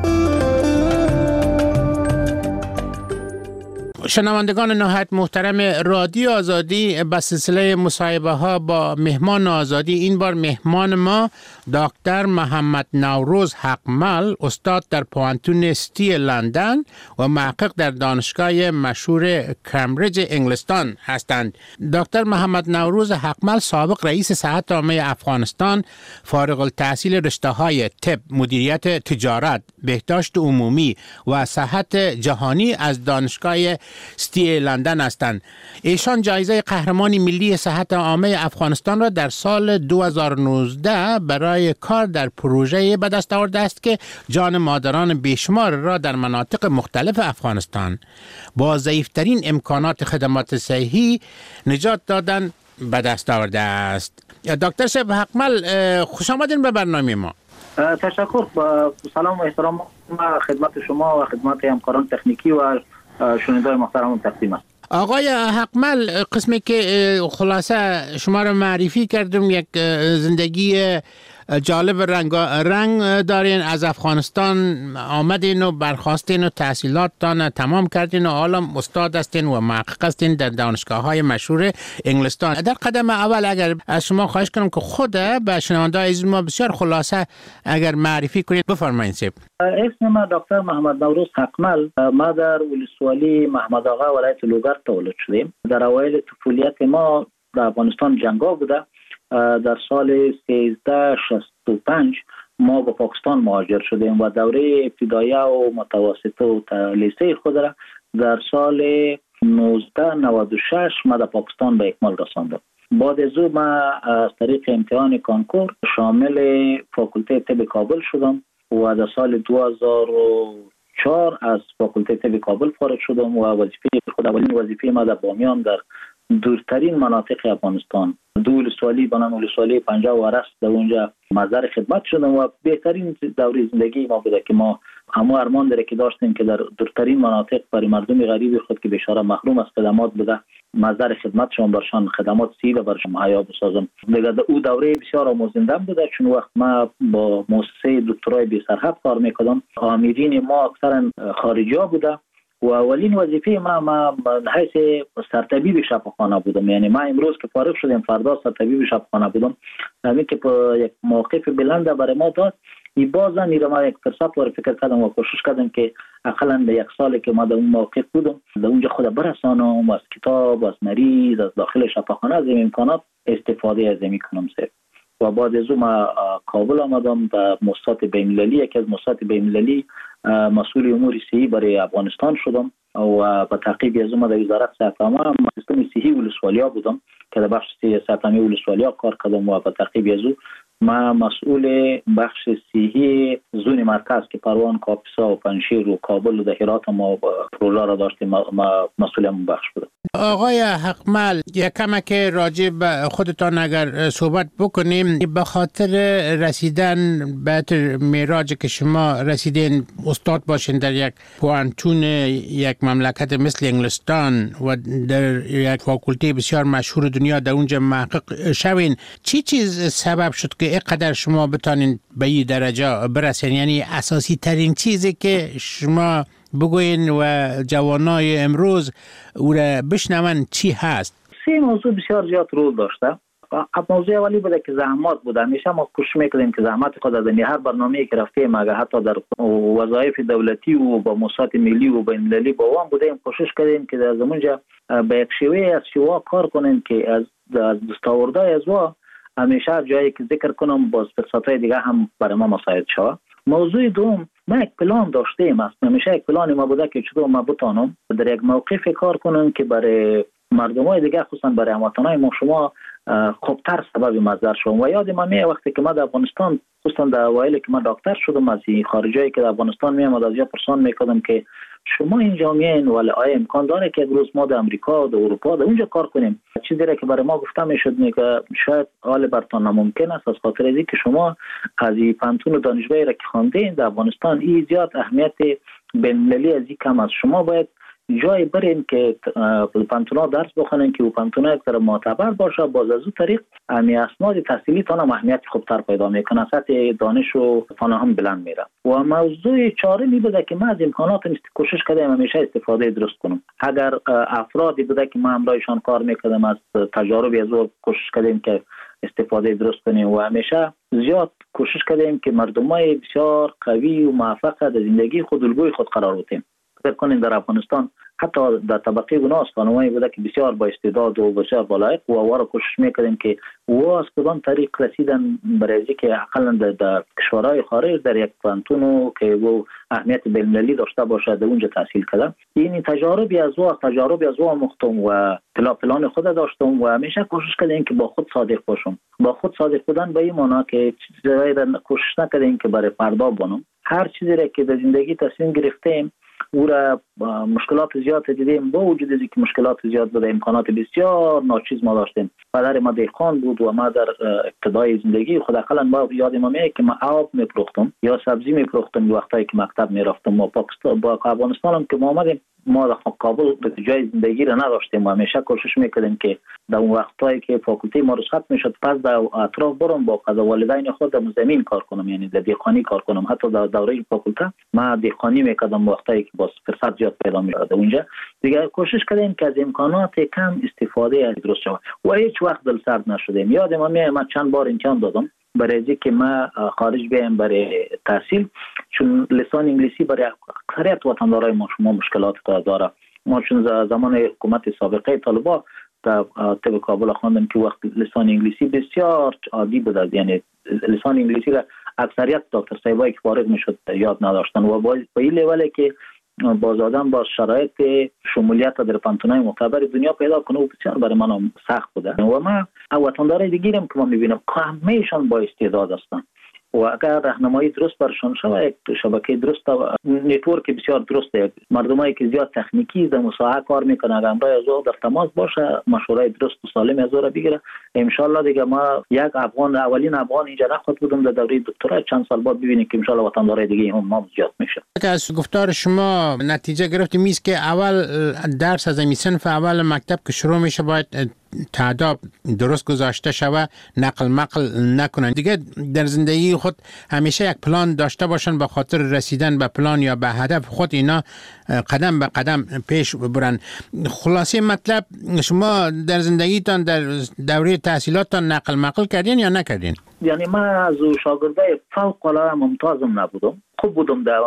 شنوندگان نهایت محترم رادیو آزادی، به سلسله مصاحبه ها با مهمان آزادی، این بار مهمان ما دکتر محمد نوروز حقمل، استاد در پوانتون سیتی لندن و محقق در دانشگاه مشهور کمبریج انگلستان هستند. دکتر محمد نوروز حقمل سابق رئیس صحت عامه افغانستان، فارغ التحصیل رشته های طب، مدیریت تجارت، بهداشت عمومی و صحت جهانی از دانشگاه سیتی لندن هستند. ایشان جایزه قهرمان ملی صحت عامه افغانستان را در سال دو هزار و نوزده برای کار در پروژه به دست آورده است که جان مادران بیشمار را در مناطق مختلف افغانستان با ضعیفترین امکانات خدمات صحی نجات دادن به دست آورده است. دکتر شب حقمل، خوش آمدین به برنامه ما. تشکر. با سلام و احترام خدمت شما و خدمت همکاران تکنیکی و شنوندگان محترم تقدیم است. آقای حقمل، قسمی که خلاصه شما رو معرفی کردم، یک زندگی جالب رنگ رنگ دارین. از افغانستان آمدین و برخواستین و تحصیلاتتان تمام کردین و حالا استاد هستین و محقق هستین در دانشگاه های مشهور انگلستان. در قدم اول اگر از شما خواهش کنم که خود به شنوندگان عزیز ما بسیار خلاصه اگر معرفی کنید، بفرمایید. سیب اسم ما دکتر محمد نوروز حقمل. ما در ولسوالی محمد آقا ولایت لوگر تولد شدیم. در اوایل طفولیت ما در افغانستان جنگا بوده. در سال سیزده شصت و پنج ما به پاکستان مهاجر شدیم و دوره ابتداییه و متوسطه و لیسه خود را در سال نوزده نود و شش ما در پاکستان به اکمال رساندم. بعد از او ما از طریق امتحان کانکور شامل فاکولته طب کابل شدم و در سال دو هزار و چهار از فاکولته طب کابل فارغ شدم و وظیفه خود اولین وظیفه ما در بامیان در دورترین مناطق افغانستان دو ولسوالی بنام ولسوالی پنجاه و رست در اونجا مزار خدمت شدم و بهترین دوره زندگی ما بوده که ما اما ارمان داره که داشتیم که در دورترین مناطق برای مردم غریب خود که بیچاره محروم از خدمات بوده مصدر خدمتشون برشان خدمات سی و برشان مهیا بسازم. دیگه او دوره بسیار آموزنده بوده، چون وقت ما با مؤسسه دکترای بی سرحد کار میکردم آمیرین ما اکثرا خارجی ها بوده و اولین وظیفه ما ما حیث سرطبیب شفاخانه بودم. یعنی ما امروز که فارغ شدیم فردا سرطبیب شفاخانه بودم. همین که یک موقف بلنده برای ما داد ای بازم این ما یک فرصت وارد فکر کردم و کوشش کردم که اقلا به یک سالی که ما در اون موقف بودم در اونجا خود برسانم از کتاب، از مریض، از داخل شفاخانه از این امکانات استفاده از این کنم سر. و بعد از اون ما کابل آمدم و مؤسسات بین‌المللی، یکی از مؤسسات بین‌المللی مسئول امور صحی برای افغانستان شدم و با تعقیب از اون در وزارت صحت عامه سیستم صحی ولسوالیا بودم که در بخش صحت عامه ولسوالیا کار کردم و با تعقیب از اون ما مسئول بخش صحی زون مرکز که پروان، کاپیسا و پنجشیر و کابل و هرات ما پروژه را داشتیم، ما مسئول اون بخش بودم. آقای حقمل یک کمک راجع به خودتان اگر صحبت بکنیم به خاطر رسیدن به معراج که شما رسیدین استاد باشین در یک پوانتون یک مملکت مثل انگلستان و در یک فاکولته بسیار مشهور دنیا در اونجا محقق شوین، چی چیز سبب شد که اینقدر شما بتانین به این درجه برسین؟ یعنی اساسی ترین چیزی که شما بگوین و جوانای امروز او را بشنون چی هست؟ سه موضوع بسیار زیاد رول داشته. موضوع اولی بوده که زحمات بوده. همیشه ما کوشش میکردیم که زحمت خود از هر برنامه‌ای که رفتیم اگر حتی در وظایف دولتی و با مؤسسات ملی و بین‌المللی با وام بودیم کوشش کردیم که در زمانجا به یک شیوه از شیوه کار کنیم که از دستاوردهای از وا همیشه جایی که ذکر کنم باز فرصت‌های دیگه هم برای ما مساعد شود. موضوع دوم ما یک پلان داشتیم، است همیشه یک پلان ما بوده که چطور ما بتانم در یک موقف کار کنم که برای مردمای دیگه خصوصا برای هموطنای ما شما خوبتر سبب مصدر شوم. و یاد ما می وقتی که ما در افغانستان خصوصا در اوایل که ما دکتر شدم از خارجایی که در افغانستان میام از یا پرسان میکردم که شما اینجا میین ولی آیا امکان داره که یک روز ما در امریکا و در اروپا در اونجا کار کنیم؟ چیزی را که برای ما گفته میشد که شاید حال برتان ناممکن است از خاطر اینکه که شما از این پانتون و دانشگاهی را که خواندین در افغانستان این زیاد اهمیت بین‌المللی از این کم است. شما باید جای برین که پانتونا درس بخونن که پانتونا یک طرف معتبر باشه، باز از اون طریق امی اسناد تحصیلی تان اهمیت خوبتر پیدا میکنه، سطح دانش و فناهم بلند میره. و موضوع چهارمی بوده که ما از امکانات کوشش کردیم همیشه استفاده درست کنم. اگر افرادی بوده که ما همراهشان کار میکردیم از تجارب از او کوشش کردیم که استفاده درست کنیم و همیشه زیاد کوشش کردیم که مردمای بسیار قوی و موفق در زندگی خود الگوی خود قرار بدیم. فکر کنیم در افغانستان حتی در طبقه گناس خانمایی بوده که بسیار با استعداد و بسیار بالایق و وارا کوشش میکردیم که و از کدام طریق رسیدن برای که اقلا در کشورهای خارج در یک پانتونو که و اهمیت بین‌المللی داشته باشه در اونجا تحصیل کردم. این تجاربی از او تجاربی از او مختم و پلا پلان خود داشتم و همیشه کوشش کردیم که با خود صادق باشم. با خود صادق بودن به این معنا که چیزایی را کوشش نکردیم که برای فردا بانم. هر چیزی را که در زندگی تصمیم گرفتیم او را مشکلات زیاد دیدیم، با وجود اینکه مشکلات زیاد بوده امکانات بسیار ناچیز ما داشتیم. پدر ما دهقان بود و ما در ابتدای زندگی خود اقلا ما یاد ما میاد که ما آب میپختم یا سبزی میپختم وقتی که مکتب میرفتم. ما پاکستان با افغانستان هم که ما آمدیم ما در کابل جای زندگی را نداشتیم و همیشه کوشش میکردیم که در اون وقتایی که فاکولته ما رخصت میشد پس در اطراف برم با قضا والدین خود در زمین کار کنم، یعنی در دهقانی کار کنم. حتی در دوره فاکولته ما دهقانی میکردم وقتایی که باز فرصت زیاد پیدا میشد اونجا. دیگه کوشش کردیم که از امکانات کم استفاده از درست شود و هیچ وقت دل سرد نشدیم. یادم میاد من چند بار امتحان دادم برای اینکه ما خارج بیایم برای تحصیل، چون لسان انگلیسی برای اکثریت وطندارای ما شما مشکلات داره. ما چون زمان حکومت سابقه طالبا در طب کابل خواندم که وقت لسان انگلیسی بسیار عادی بود، یعنی لسان انگلیسی را اکثریت دکتر صاحبایی که فارغ میشد یاد نداشتن و با این لولی که باز آدم با شرایط شمولیت در پانتونای معتبر دنیا پیدا کنه و بسیار برای من سخت بوده. و ما وطندارای دیگرم که ما میبینم همه‌شان با استعداد هستن و اگر راهنمایی درست برشان شود، یک شبکه درست و نتورک بسیار درسته، مردمایی که زیاد تکنیکی در مساحه کار میکنه اگر همراه از او در تماس باشه، مشوره درست و سالم از او را بگیره، ان شاء الله دیگه ما یک افغان اولین افغان اینجا نخواهد بودم در دوره دکترا، چند سال بعد ببینیم که ان شاء الله وطندارای دیگه هم ما زیاد میشه. از گفتار شما نتیجه گرفتیم میست که اول درس از این صنف اول مکتب که شروع میشه باید تعداد درست گذاشته شود، نقل مقل نکنن دیگه. در زندگی خود همیشه یک پلان داشته باشن به خاطر رسیدن به پلان یا به هدف خود، اینا قدم به قدم پیش برن. خلاصه مطلب شما در زندگیتان در دوره تحصیلاتتان نقل مقل کردین یا نکردین؟ یعنی من از شاگردای فوق العاده ممتازم نبودم، خوب بودم در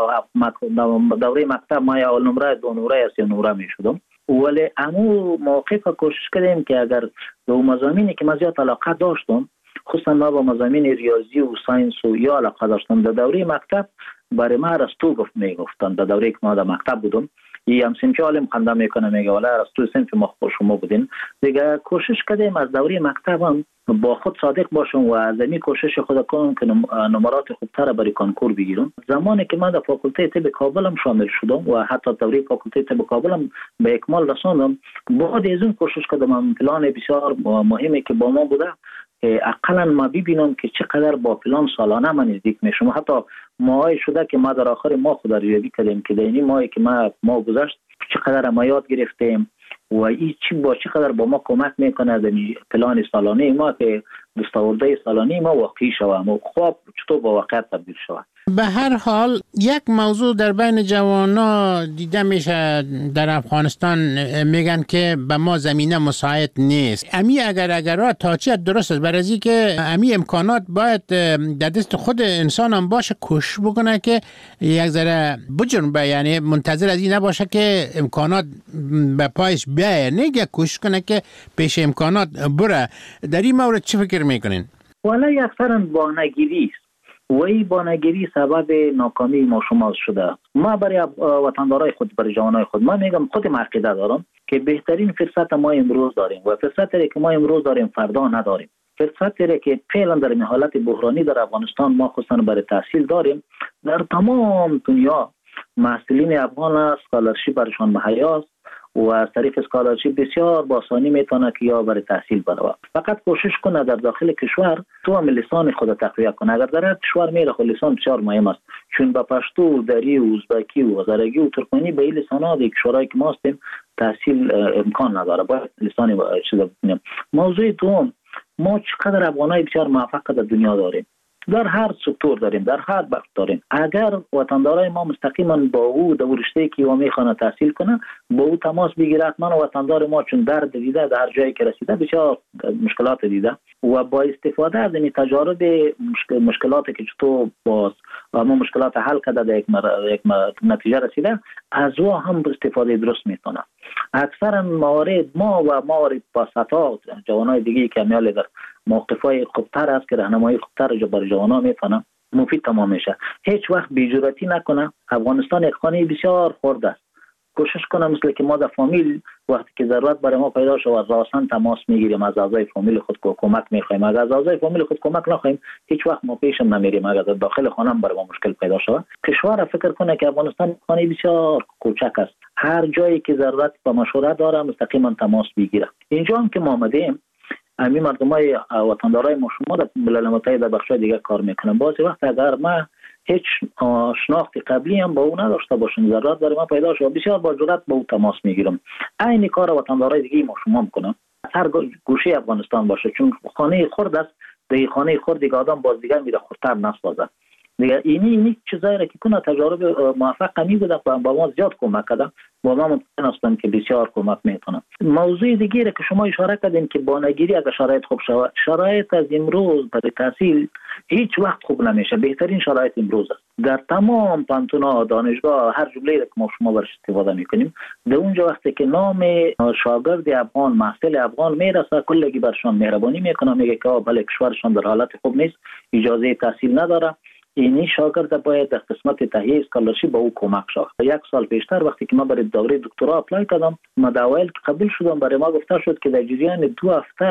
دوره مکتب، ما اول نمره، دو نمره یا سه نمره می شدم، ولی امو موقف کوشش کردیم که اگر به مضامینی که من زیاد علاقه داشتم، خصوصا ما با مضامین ریاضی و ساینس و یا علاقه داشتم، در دوره مکتب برای ما ارسطو گفت میگفتن. در دوره که ما در مکتب بودم یه هم سنفی عالم خنده میکنه میگه ولی ارسطو سنفی ما خوش شما بودین دیگه. کوشش کردیم از دوره مکتب هم با خود صادق باشم و از این کوشش خود کنم که نمرات خوبتر برای کنکور بگیرم. زمانی که من در فاکولته طب کابل هم شامل شدم و حتی دوره فاکولته طب کابل هم به اکمال رساندم، بعد از اون کوشش کردم پلان بسیار مهمی که با ما بوده که اقلا ما ببینم که چقدر با پلان سالانه من نزدیک میشم. حتی ماهای شده که ما در آخر ما خود ریاضی کردیم که در این ماهی که ما ما گذشت چقدر ما یاد گرفتیم و این چی با چقدر با ما کمک میکنه در پلان سالانه ما که دستاورده سالانه ما واقعی شود و خواب چطور با واقعیت تبدیل شود. به هر حال یک موضوع در بین جوانا دیده میشه در افغانستان، میگن که به ما زمینه مساعد نیست. امی اگر اگر تا چه درست است، برای از که امی امکانات باید در دست خود انسان هم باشه، کوشش بکنه که یک ذره بجنبه، یعنی منتظر از این نباشه که امکانات به پایش بیاید، نه کوشش کنه که پیش امکانات بره. در این مورد چه فکر میکنین؟ والا اکثرا بانگیری است و این بانگیری سبب ناکامی ما شما شده. ما برای وطندارای خود، برای جوانای خود، ما میگم خودم عقیده دارم که بهترین فرصت ما امروز داریم و فرصتی که ما امروز داریم فردا نداریم. فرصتی که فعلا در این حالت بحرانی در افغانستان ما خصوصا برای تحصیل داریم، در تمام دنیا محصلین افغان اسکالرشیپ برشان مهیا است و از طریق اسکالرشیپ بسیار با آسانی میتونه که یا برای تحصیل بره. فقط کوشش کنه در داخل کشور تو هم لسان خود تقویت کنه. اگر در کشور میره خود لسان بسیار مهم است، چون با پشتو، دری و ازبکی و هزارگی و ترکمنی به این لسان‌ها در کشورهایی که ما هستیم تحصیل امکان نداره، باید لسانی چیزا بکنیم. موضوع دوم، ما چقدر افغانای بسیار موفق در دنیا داریم، در هر سکتور داریم، در هر بخش داریم. اگر وطندارای ما مستقیما با او در رشته که او میخوانه تحصیل کنه با او تماس بگیره، حتما وطندار ما چون درد دیده، در جایی که رسیده بسیار مشکلات دیده و با استفاده از این تجارب مشکل مشکلاتی که چطور با ما مشکلات حل کرده در یک, یک نتیجه رسیده، از او هم استفاده درست میکنه. اکثرا موارد ما و موارد پاستا جوانای دیگه که میال در موقفای خوبتر است که راهنمایی خوبتر برای جوانا میتونه مفید تمام میشه. هیچ وقت بی‌جرأتی نکنه. افغانستان یک خانه بسیار خرد است. کوشش کنه مثل که ما در فامیل وقتی که ضرورت برای ما پیدا شود راسن تماس میگیریم، از اعضای فامیل خود کمک میخوایم. اگر از اعضای فامیل خود کمک نخوایم هیچ وقت ما پیشم نمیریم. اگر در داخل خانه برای ما مشکل پیدا شود، کشور فکر کنه که افغانستان خانه بسیار کوچک است. هر جایی که ضرورت به مشوره داره مستقیما تماس بگیره. اینجا هم که ما آمدیم همین مردمای وطندارای ما شما در ملل متحد در بخشای دیگه کار میکنن. بعضی وقت اگر ما هیچ شناخت قبلی هم با او نداشته باشیم، ضرورت برای ما پیدا شد، بسیار با جرأت با او تماس میگیرم. این کار وطندارای دیگه ما شما میکنم، هر گوشه افغانستان باشه، چون خانه خرد است. در خانه خرد دیگه آدم باز دیگه میره خردتر نسازه دیگه. اینی اینی چیزایی را که کنه تجارب موفق می بوده با ما زیاد کمک کرده، با ما مطمئن هستم که بسیار کمک میکنه. موضوع دیگه را که شما اشاره کردین که بانگیری اگر شرایط خوب شود، شرایط از امروز برای تحصیل هیچ وقت خوب نمیشه. بهترین شرایط امروز است. در تمام پانتونا، دانشگاه، هر جمله را که ما شما برش استفاده میکنیم، در اونجا وقتی که نام شاگرد افغان، محصل افغان میرسه، کلگی برشان مهربانی میکنه، میگه که بله کشورشان در حالت خوب نیست، اجازه تحصیل نداره، اینی شاگرد باید در قسمت تهیه اسکالرشیپ با او کمک شود. یک سال پیشتر وقتی که ما برای دوره دکترا اپلای کردم، ما در اوایل که قبول شدم برای ما گفته شد که در جریان دو هفته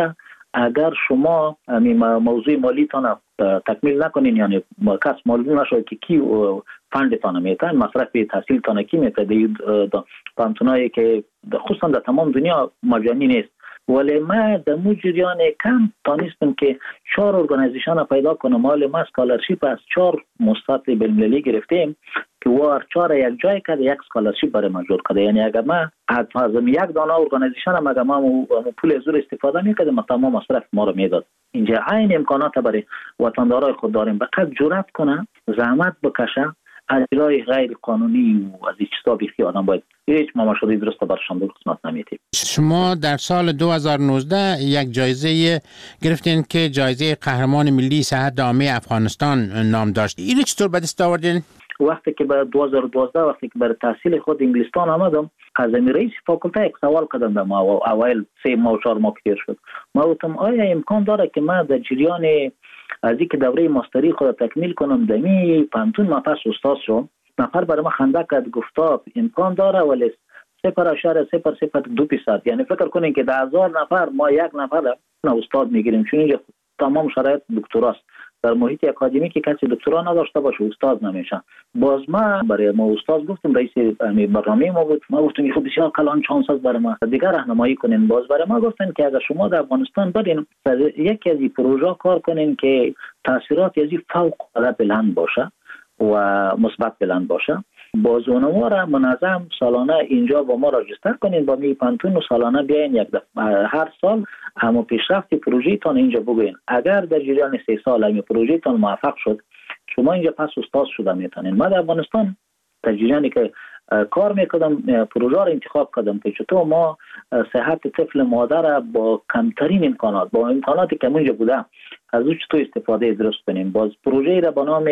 اگر شما موضوع مالیتان تکمیل نکنین، یعنی کس معلوم نشود که کی فندتان میتن، مصرف تحصیل تان کی میتن، پانتونایی که خصوصا در تمام دنیا مجانی نیست، ولی ما در مو جریان کم تانستم که چهار ارگانیزیشن پیدا کنم. مال ما اسکالرشیپ از چهار مستطیل بین‌المللی گرفتیم که وار چهار یک جای کرده، یک اسکالرشیپ برای ما جور کرده. یعنی اگر ما از یک دانه ارگانیزیشن هم اگر ما پول زور استفاده میکردیم، ما تمام مصرف ما رو میداد. اینجا عین امکانات برای وطندارای خود داریم. فقط جرأت کنه، زحمت بکشه، اجرای غیر قانونی و از این چیزا بیخی آدم باید هیچ ماماشوری درست برشان در قسمت نمیتیم. شما در سال دو هزار و نوزده یک جایزه گرفتین که جایزه قهرمان ملی صحت عامه افغانستان نام داشت. این چطور به دست آوردین؟ وقتی که به دو هزار و دوازده وقتی که برای تحصیل خود انگلستان آمدم، از رئیس فاکولته یک سوال کردم به ما و اول سه ماه و چهار ماه پیر شد. ما گفتم آیا امکان داره که ما در جریان از اینکه دوره ماستری خود تکمیل کنم دمی پانتون ما پس استاد شدم. نفر برای ما خنده کرد، گفتا امکان داره ولی صفر اشاره صفر صفر دو فیصد، یعنی فکر کنین که ده هزار نفر ما یک نفر استاد میگیریم، چون اینجا تمام شرایط دکتراست. در محیط اکادمی که کسی دکترا نداشته باشه استاد نمیشه. باز ما برای ما استاد گفتم، رئیس برنامه ما بود، ما گفتم خب بسیار کلان چانس است برای ما دیگر راهنمایی کنین. باز برای ما گفتن که اگر شما در افغانستان برین یکی از این پروژه کار کنین که تاثیرات از فوق العاده بلند باشه و مثبت بلند باشه، باز اونها را منظم سالانه اینجا با ما راجستر کنین، با می پانتون و سالانه بیاین یک دفعه هر سال اما پیشرفت پروژه تان اینجا بگوین. اگر در جریان سه سال این پروژه تان موفق شد، شما اینجا پس استاد شده میتونین. ما در افغانستان در جریانی که کار میکردم پروژه را انتخاب کردم که چطور ما صحت طفل مادر با کمترین امکانات، با امکاناتی که اونجا بوده، از او چطور استفاده درست کنیم. باز پروژه را به نام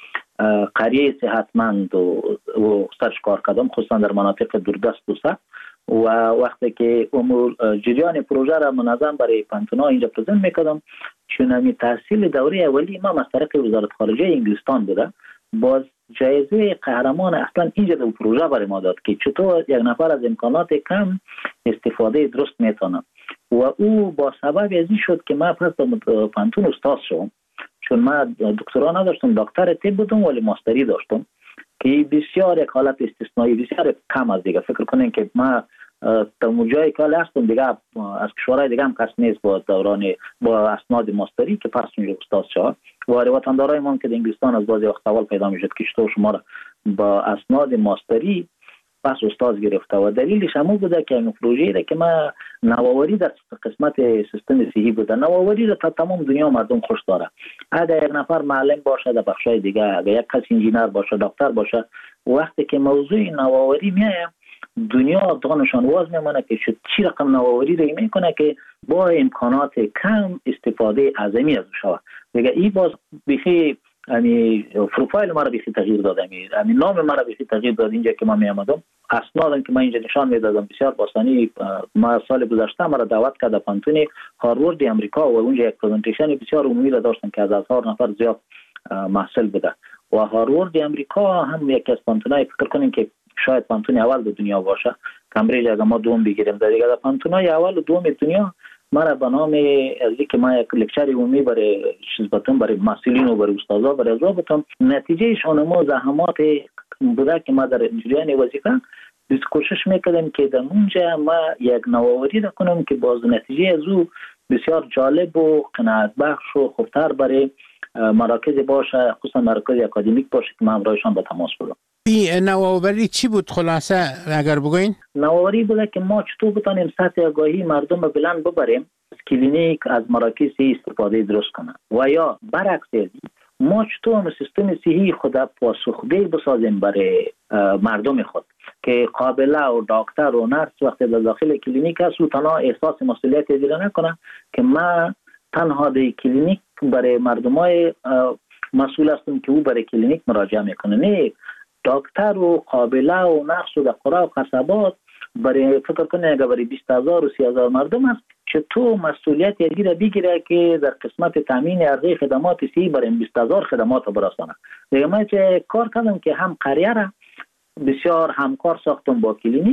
قریه صحتمند و, و سرش کار کردم، خصوصا در مناطق دوردست و سخت. و وقتی که امور جریان پروژه را منظم برای پانتونا اینجا پرزنت میکردم، چون همی تحصیل دوره اولی ما از طریق وزارت خارجه انگلستان بوده، باز جایزه قهرمان اصلا اینجا در پروژه برای ما داد که چطور یک نفر از امکانات کم استفاده درست میتونه. و او با سبب از این شد که ما پس در پانتون استاد شدم، چون ما دکترا نداشتم، دکتر طب بودم ولی ماستری داشتم که بسیار یک حالت استثنایی، بسیار کم از دیگه. فکر کنین که ما تا موجای که هستم دیگه از کشورهای دیگه هم کس نیست با دوران با اسناد ماستری که پس اونجا استاد شد. و وطندارای ما که در انگلستان از بعضی وقت سوال پیدا میشد که چطور شما را با اسناد ماستری پس استاد گرفته، و دلیلش هم بوده که این پروژه را که ما نوآوری در قسمت سیستم صحی بوده، نوآوری را تا تمام دنیا مردم خوش داره. اگر یک نفر معلم باشه در بخشای دیگه، اگر یک کس انجینر باشه، دکتر باشه، وقتی که موضوع نوآوری میاد دنیا دانشان واز میمونه که چی رقم نوآوری را میکنه که با امکانات کم استفاده عظیمی از شود. دیگه این باز بخی یعنی پروفایل ما را بخی تغییر داده، یعنی نام ما را بخی تغییر داد. اینجا که ما می آمدم اسنادم که من اینجا نشان میدادم بسیار باسانی. ما سال گذشته ما را دعوت کرد پانتون هاروارد امریکا و اونجا یک پرزنتیشن بسیار عمومی را داشتن که از هزار نفر زیاد محصل بوده. و هاروارد امریکا هم یک از پانتونای فکر کنین که شاید پانتون اول در دنیا باشه، کمبریج اگر ما دوم بگیریم در دیگه پانتونای اول و دوم دنیا ما را به نام از اینکه ما یک لکچر عمومی برای چیزباتون برای مسئولین و برای استادا برای ازابتون، نتیجه شما زحمات بوده که ما در جریان وظیفه بیست کوشش میکردیم که در اونجا ما یک نوآوری کنیم که باز نتیجه از او بسیار جالب و قناعت بخش و خوبتر برای مراکز باشه، خصوصا مراکز اکادمیک باشه که ما همراهشان به تماس بودم. این نوآوری چی بود خلاصه اگر بگوین؟ نوآوری بوده که ما چطور بتانیم سطح آگاهی مردم رو بلند ببریم، از کلینیک از مراکز استفاده درست کنن، و یا برعکس ما چطور سیستم صحی خود پاسخگوی بسازیم برای مردم خود که قابله و دکتر و نرس وقتی در داخل کلینیک هست و تنها احساس مسئولیت دیگه نکنه که ما تنها در کلینیک برای مردمای مسئول هستم که او برای کلینیک مراجعه میکنه. نه، دکتر و قابله و نرس و در قرا و قصبات برای فکر کنه اگر برای بیست هزار و سی هزار مردم است چطور مسئولیت یکی را بگیره که در قسمت تامین ارزی خدمات صحی برای بیست هزار خدمات را برسانه. دیگه من چه کار کردم که هم قریه را بسیار همکار ساختم با کلینیک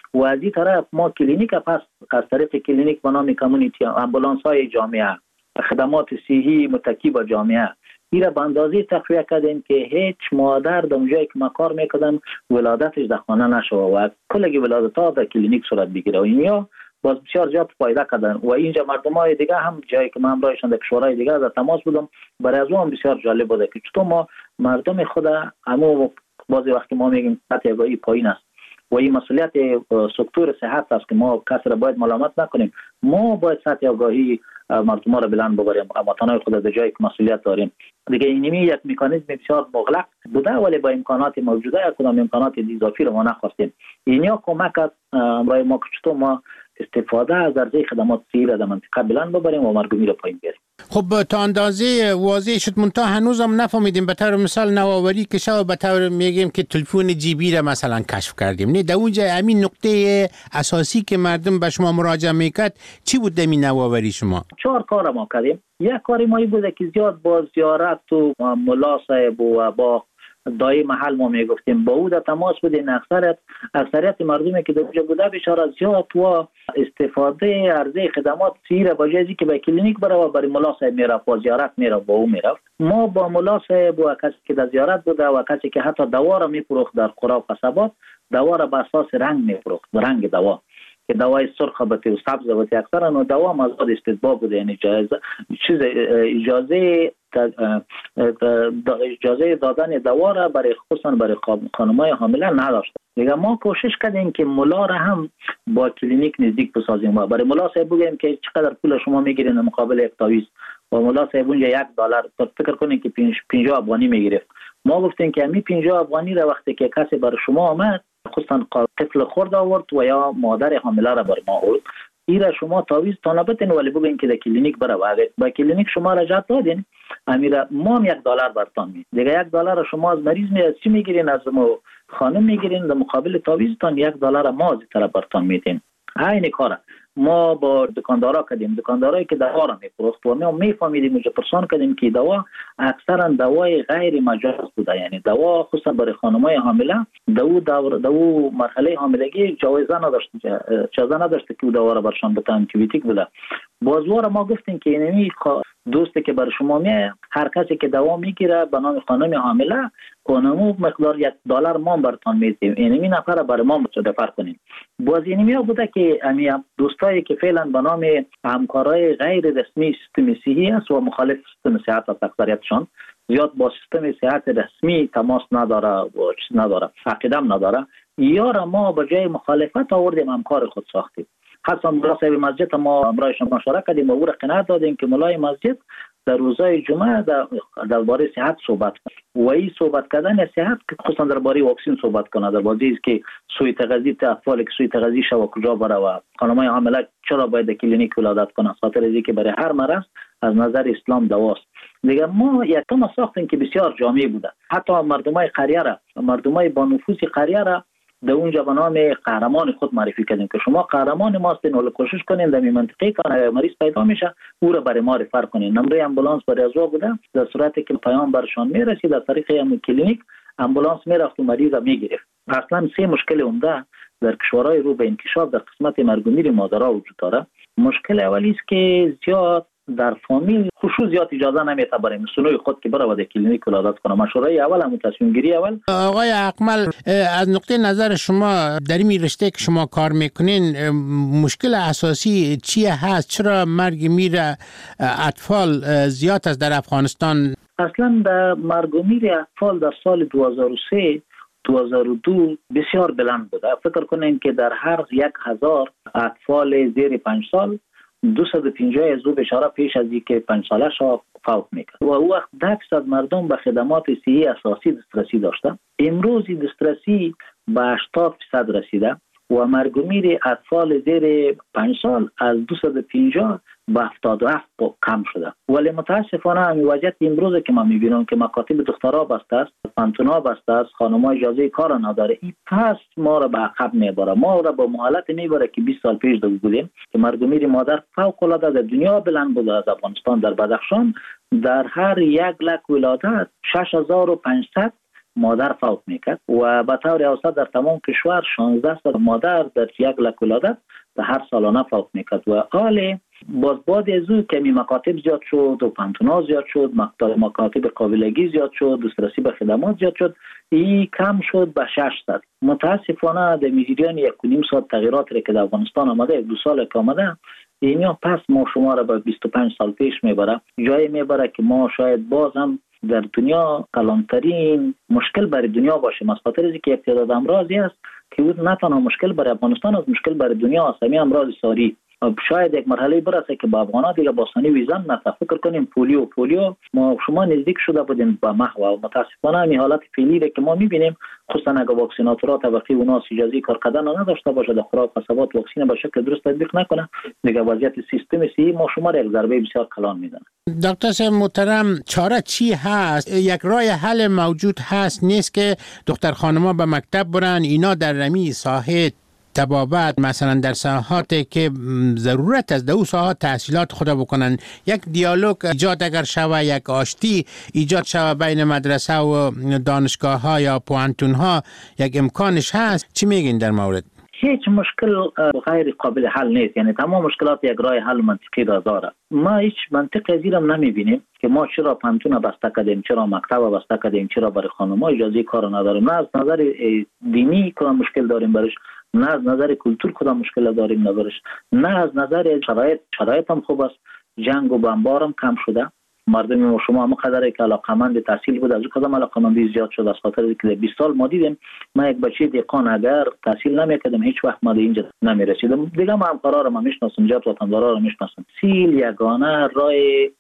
و از این طرف ما کلینیک پس از طریق کلینیک به نام کمیونیتی امبولانس های جامعه خدمات صحی متکی با جامعه ایره به اندازه تقویه کردیم که هیچ مادر در جایی که ما کار میکردم ولادتش در خانه نشوه و کلگی ولادت ها در کلینیک صورت بگیره و اینیا باز بسیار زیاد فایده کردن و اینجا مردم های دیگه هم جایی که من همراهشان در کشورهای دیگه در تماس بودم برای از اون بسیار جالب بوده که چطور ما مردم خود همو بعضی وقتی ما میگیم سطح آگاهی پایین است و این مسئولیت سکتور صحت است که ما کسی را باید ملامت نکنیم. ما باید سطح آگاهی مردم را بلند ببریم، وطنای خود در جایی که مسئولیت داریم. دیگه اینمی یک مکانیزم بسیار مغلق بوده ولی با امکانات موجوده کدام امکانات اضافی رو ما نخواستیم. اینیا کمک کرد برای ما که چطور ما استفاده از عرضه خدمات صحی را در منطقه بلند ببریم و مرگومی را پایین بیاریم. خب تا اندازه واضح شد منتها هنوز هم نفهمیدیم. به طور مثال نوآوری که شو به طور میگیم که تلفن جیبی را مثلا کشف کردیم، نه در اونجا همین نقطه اساسی که مردم به شما مراجعه میکرد چی بود در این نوآوری شما؟ چهار کار ما کردیم. یک کاری ما این بوده که زیاد با زیارت و ملا صاحب و با دای محل ما میگفتیم با او در تماس بودیم. اکثریت اکثریت مردمی که در اونجا بوده بشار زیاد و استفاده عرضه خدمات صحی را با جایی که به کلینیک بره و برای ملا صاحب میرفت و زیارت میرفت با او میرفت. ما با ملا صاحب و کسی که در زیارت بوده و کسی که حتی دوا را میفروخت در قرا و قصبات دوا را به اساس رنگ میفروخت، رنگ دوا که دوای سرخ بوده و سبز بوده اکثرا و دوا مزاد استدباب بوده، یعنی اجازه چیز اجازه اجازه دادن دوا را برای خصوصا برای خانم‌های حامله نداشت. دیگه ما کوشش کردیم که ملا را هم با کلینیک نزدیک بسازیم و برای ملا صاحب بگیم که چقدر پول شما میگیرین مقابل یک تعویض و ملا صاحب اونجا یک دلار فکر کنین که پنجاه افغانی میگرفت. ما گفتیم که همین پنجاه افغانی را وقتی که کسی برای شما آمد خصوصا طفل خرد آورد و یا مادر حامله را برای ما آورد، ایره شما تعویض تا نبتین ولی بگین که در کلینیک بره و اگر با کلینیک شما رجعت دادین امیره ما هم یک دلار برتان می دیگه یک دلار شما از مریض می از چی میگیرین؟ از خانم میگیرین در مقابل تعویضتان یک دلار ما از طرف برتان میدین. عین کاره ما با دکاندارا کردیم، دکاندارایی که دوا را میفروخت و ما میفهمیدیم اونجا پرسان کردیم که دوا اکثرا دوای غیر مجاز بوده، یعنی دوا خصوصا برای خانم‌های حامله دو دور دو مرحله حاملگی جایزه نداشت، اجازه نداشت که دوا را برشان بتن انتیبیوتیک بوده. بازوار ما گفتیم که اینمی دوستی که بر شما میه هر کسی که دوا میگیره به نام خانم حامله کنمو مقدار یک دلار ما برتان میدیم، اینمی نفر برای ما مصادفه کنیم. باز اینمی بوده که امی دوستایی که فعلا به نام همکارای غیر رسمی سیستم صحی است و مخالف سیستم صحت است، اکثریتشان زیاد با سیستم صحت رسمی تماس نداره و چیز نداره، عقیدم نداره، یا را ما به جای مخالفت آوردیم همکار خود ساختیم. خاصا ملا صاحب مسجد ما امرایشان مشوره کردیم و او را قناعت دادیم که ملای مسجد در روزهای جمعه در درباره صحت صحبت کنه و این صحبت کردن صحت خصوصا درباره واکسین صحبت کنه، درباره است که سوی تغذیه اطفال که سوی تغذیه شو کجا بره و خانم‌های حامله چرا باید کلینیک ولادت کنه، خاطر از اینکه برای هر مرض از نظر اسلام دواست. دیگه ما یکم ساختیم که بسیار جامع بوده، حتی مردمای قریه را مردمای با نفوذ قریه را در اونجا به نام قهرمان خود معرفی کردیم که شما قهرمان ما هستین و کوشش کنین در این منطقه که مریض پیدا میشه او را برای ما رفر کنین. نمره امبولانس برای ازوا بوده، در صورتی که پیام برشان میرسید از طریق همون کلینیک امبولانس میرفت و مریض را میگرفت. اصلا سه مشکل عمده در کشورهای رو به انکشاف در قسمت مرگ و میر مادرها وجود داره. مشکل اولی است که زیاد در فامیل خصوص زیاد اجازه نمیده برای مسئولای خود که بره در کلینیک ولادت کنه. مشوره اول هم تصمیم گیری اول. آقای اقمل، از نقطه نظر شما در این رشته که شما کار میکنین مشکل اساسی چیه هست؟ چرا مرگ میر اطفال زیاد است در افغانستان؟ اصلا در مرگ و میر اطفال در سال دو هزار و سه دو هزار و دو بسیار بلند بوده. فکر کنین که در هر یک هزار اطفال زیر پنج سال دویست و پنجاه از او بشاره پیش از اینکه پنج ساله شو فوت میکنه و او وقت ده درصد مردم به خدمات صحی اساسی دسترسی داشتن. امروز دسترسی به هشتاد درصد رسیده و مرگ و میر اطفال زیر پنج سال از دویست و پنجاه به هفتاد و هفت کم شده. ولی متاسفانه همین وضعیت امروز که ما میبینم که مکاتب دخترها بسته است، پانتونا بسته است، خانم‌ها اجازه کار نداره، این پس ما را به عقب میبره، ما را به حالت میبره که بیست سال پیش بودیم که مرگ و میر مادر فوق العاده در دنیا بلند بوده. از افغانستان در بدخشان در هر یک لک ولادت شش هزار و پانصد مادر فوت میکرد و به طور اوسط در تمام کشور شانزده تا مادر در یک لک ولادت به هر سالانه فوت میکرد و حال باز بعد از او کمی مکاتب زیاد شد و پانتونا زیاد شد، مکاتب قابلگی زیاد شد، دسترسی به خدمات زیاد شد، این کم شد به ششصد. متاسفانه در میزیدیان یک و نیم سال تغییرات را که در افغانستان آمده، یک دو سال که آمده، اینیا پس ما شما را به بیست و پنج سال پیش میبره، جایی میبره که ما شاید باز هم در دنیا کلانترین مشکل برای دنیا باشه. از خاطر اینکه یک تعداد امراضی است که او نه تنها مشکل برای افغانستان است، مشکل برای دنیا است. همین امراض ساری شاید یک مرحله برسه که با افغانات دیگه باسانی ویزن نه. فکر کنیم پولیو پولیو ما شما نزدیک شده بودیم به محو و متاسفانه این حالت فعلی را که ما میبینیم، خصوصا اگه واکسیناتورها طبقه اوناس اجازه کار کردن نداشته باشه، در خوراک قصبات واکسین به شکل درست تطبیق نکنه، دیگه وضعیت سیستم صحی ما شما را یک ضربه بسیار کلان میزنه. دکتر صاحب محترم، چاره چی هست؟ یک راه حل موجود هست نیست که دختر خانم‌ها به مکتب برن، اینا در رمی ساحه تبابت مثلا در ساحاتی که ضرورت است در اون ساحات تحصیلات خود بکنن، یک دیالوگ ایجاد اگر شوه، یک آشتی ایجاد شوه بین مدرسه و دانشگاه ها یا پوانتون ها، یک امکانش هست؟ چی میگین در مورد؟ هیچ مشکل غیر قابل حل نیست، یعنی تمام مشکلات یک راه حل منطقی داره. ما هیچ منطق از اینم نمیبینیم که ما چرا پانتون بسته کردیم، چرا مکتب بسته کردیم، چرا برای خانم‌ها اجازه کار نداریم. نه از نظر دینی کدام مشکل داریم برش، نه از نظر کلتور کدام مشکل داریم ندارش، نه از نظر شرایط شرایط هم خوب است. جنگ و بمبار هم کم شده، مردم شما هم قدری که علاقمند تحصیل بود از او کدام علاقمندی زیاد شد. از خاطر اینکه بیست سال ما دیدیم ما یک بچه دهقان اگر تحصیل نمیکردم هیچ وقت ما اینجا نمیرسیدم. دیگه ما هم قرار ما میشناسم، جات وطندارا رو میشناسم. سیل یگانه راه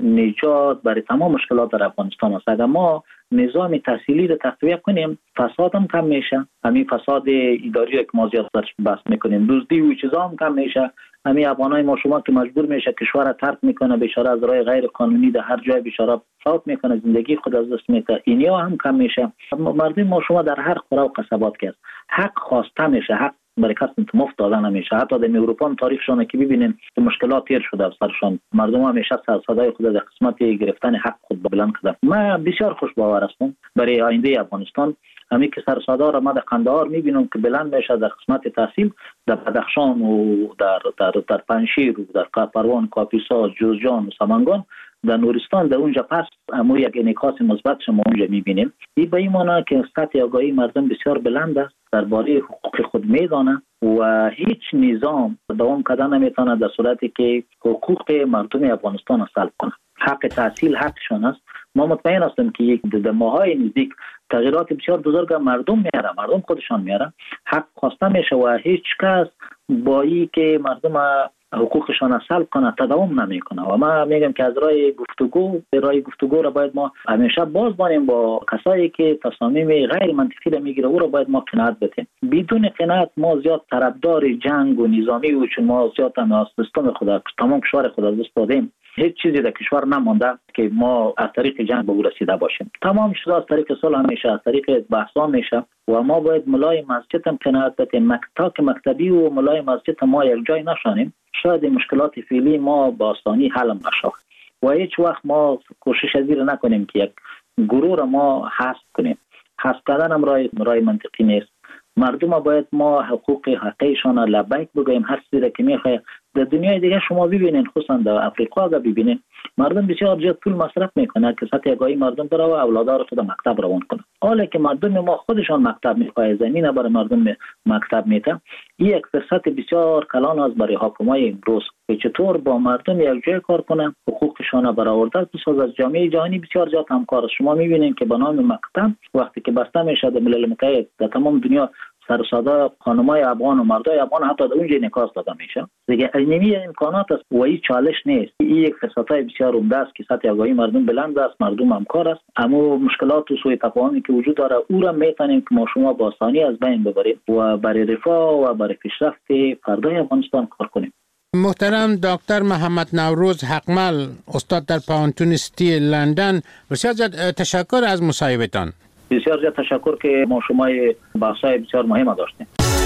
نجات برای تمام مشکلات در افغانستان است. اگر ما نظام تحصیلی رو تقویت کنیم فساد هم کم میشه. همین فساد اداری که ما زیاد بحث میکنیم، دزدی و چیزا هم کم میشه. همین افغانای ما شما که مجبور میشه کشور را ترک میکنه بیچاره از راه غیر قانونی در هر جای بیچاره فوت میکنه، زندگی خود از دست میده، اینیا هم کم میشه. مردم ما شما در هر خورا و قصبات که حق خواسته میشه، حق برای کس مفت داده نمیشه. حتی در اروپا هم تاریخشون که ببینین مشکلات تیر شده از سرشان، مردم همیشه صدای خود در قسمت گرفتن حق خود بلند کردن. ما بسیار خوش باور هستم برای آینده افغانستان. همین که سر صدا را ما در قندهار میبینم که بلند میشه در قسمت تحصیل، در بدخشان و در در در پنشیر و در پروان، کاپیسا، جوزجان و سمنگان، در نورستان، در اونجا پس امو یک انعکاس مثبت شما اونجا میبینیم. این به این معنی که سطح آگاهی مردم بسیار بلند است، درباره حقوق خود میدانه و هیچ نظام دوام کردن نمیتونه در صورتی که حقوق مردم افغانستان سلب کنه. حق تحصیل حقشون است. ما مطمئن هستیم که یک در ماهای نزدیک تغییرات بسیار بزرگ مردم میاره، مردم خودشان میاره، حق خواسته میشه و هیچ کس با این که مردم حقوقشان سلب کنه تداوم نمیکنه. و ما میگم که از راه گفتگو راه گفتگو را باید ما همیشه باز بانیم با کسایی که تصامیم غیر منطقی را میگیره، او را باید ما قناعت بدیم. بدون قناعت ما زیاد طرفدار جنگ و نظامی و چون ما زیاد هم از سیستم خود تمام کشور خود از دست دادیم، هیچ چیزی در کشور نمانده که ما از طریق جنگ به او رسیده باشیم. تمام چیزا از طریق صلح میشه، از طریق بحثا میشه و ما باید ملای مسجد هم قناعت بدیم. مکتب مکتبی و ملای مسجد ما یک جای نشانیم، شاید مشکلات فعلی ما با آسانی حل نشه و هیچ وقت ما کوشش از این نکنیم که یک گروه را ما حذف کنیم. حذف کردن هم راه راه منطقی نیست. مردم باید ما حقوق حقیقیشان را لبیک بگوییم. هر چیزی را که میخواد در دنیای دیگه شما ببینین، خصوصا در افریقا اگه ببینین مردم بسیار زیاد پول مصرف میکنه که سطح آگاهی مردم بره و اولادها رو خود مکتب روان کنه. حالا که مردم ما خودشان مکتب میخواه، زمین برای مردم مکتب میته، این یک فرصت بسیار کلان است برای حکومای امروز که چطور با مردم یک جای کار کنن، حقوقشان برآورده بساز. از جامعه جهانی بسیار زیاد همکار است. شما میبینین که به نام مکتب وقتی که بسته میشه در ملل متحد در تمام دنیا سر ساده خانمای افغان و مردای افغان حتی در اونجا انعکاس داده میشه. دیگه اینمی امکانات است و این چالش نیست. این یک فرصتای بسیار عمده است که سطح آگاهی مردم بلند است، مردم همکار است، اما مشکلات و سوء تفاهمی که وجود داره او را میتونیم که ما شما با آسانی از بین ببریم و برای رفاه و برای پیشرفت فردای افغانستان کار کنیم. محترم دکتر محمد نوروز حقمل، استاد در پانتون سیتی لندن، بسیار زیاد تشکر از مصاحبهتان. بسیار زیاد تشکر که ما شما بحثای بسیار مهم داشتیم.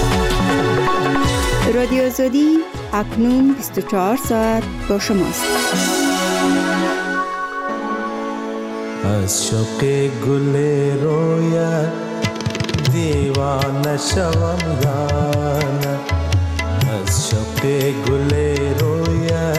رادیو آزادی اکنون بیست و چهار ساعت با شماست. از شوق گل رویت دیوانه شوم یا نه، از شوق گل رویت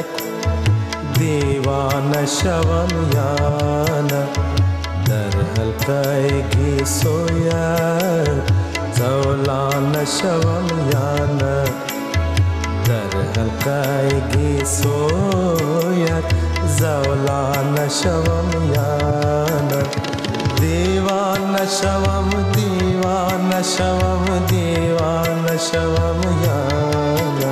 دیوانه شوم یا نه، در حلقه گیسویت زولانه شوم یا نه، در حلقه گیسویت زولانه شوم یا نه، دیوانه شوم دیوانه شوم دیوانه شوم یا نه.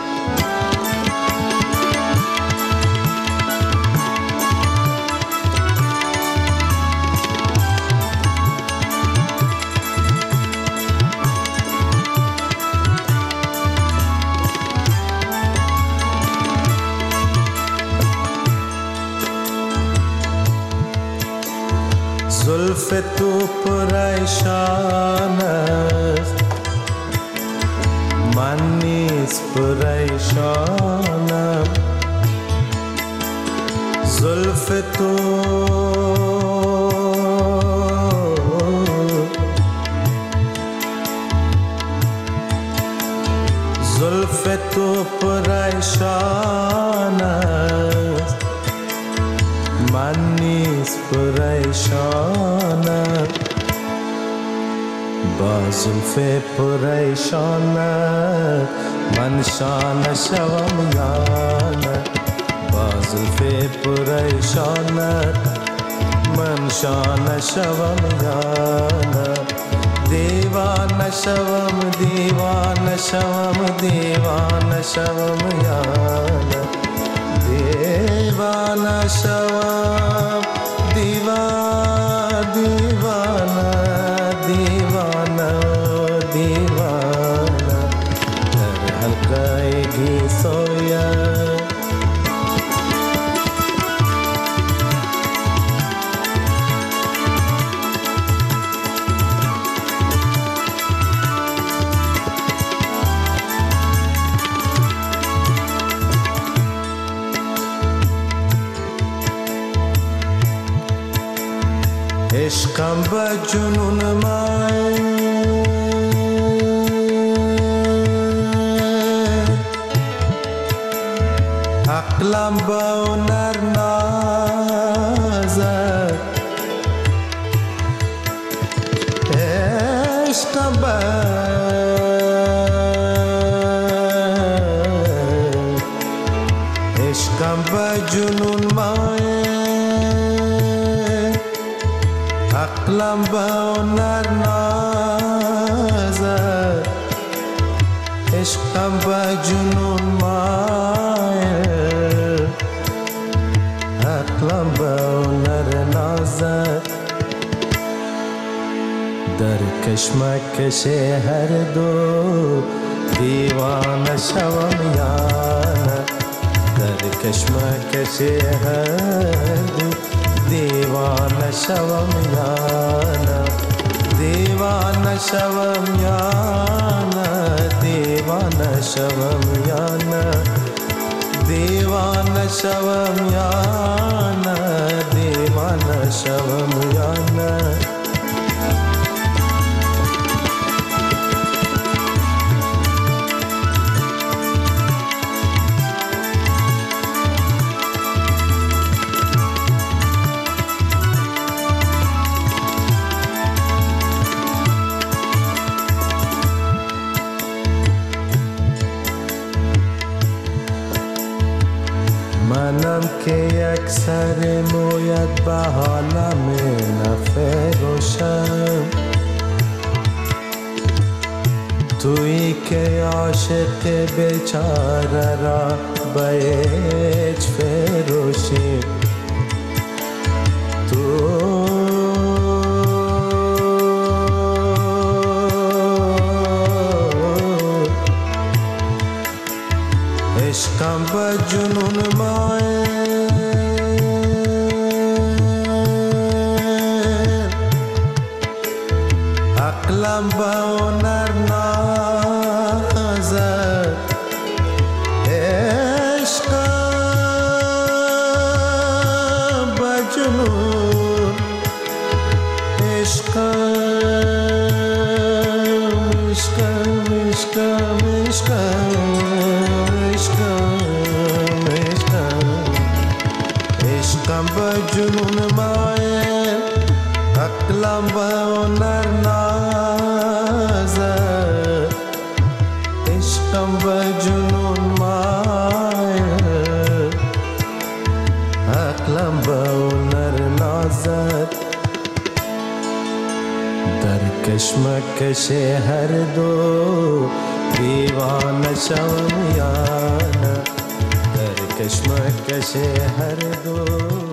زلف تو پریشان است من نیز پریشانم، زلف تو زلف تو پریشان است من نیز پریشانم، با زلف پریشانت من شانه شوم یا نه، با زلف پریشانت من شانه شوم یا نه، دیوانه شوم دیوانه شوم دیوانه شوم یا نه، دیوانه شوم دیوانه دیوانه دیوانه دیوانه در حلقه گیسویت عشقم به جنون من عقلم به هنر نازد، عشقم به عشقم به جنون من عقلم به هنر نازد، عشقم به جنون مایل عقلم به هنر نازد، در کشمکش هر دو دیوانه شوم یا نه، در کشمکش هر دو دیوانه شوم یا نه، دیوانه شوم یا نه، دیوانه شوم یا نه، دیوانه شوم یا نه، دیوانه شوم یا نه. منم که یک سر مویت به حالم نفروشم، تویی که عاشق بیچاره را به هیچ فروشی، تو عشقم به جنون مایل عقلم به هنر نازد، عشقم به جنون اقلم و نر نازد عشقم و جنون مایه اقلم و نر نازد در کشمکش هر دو دیوانه شوم یا نه در کشمکش هر دو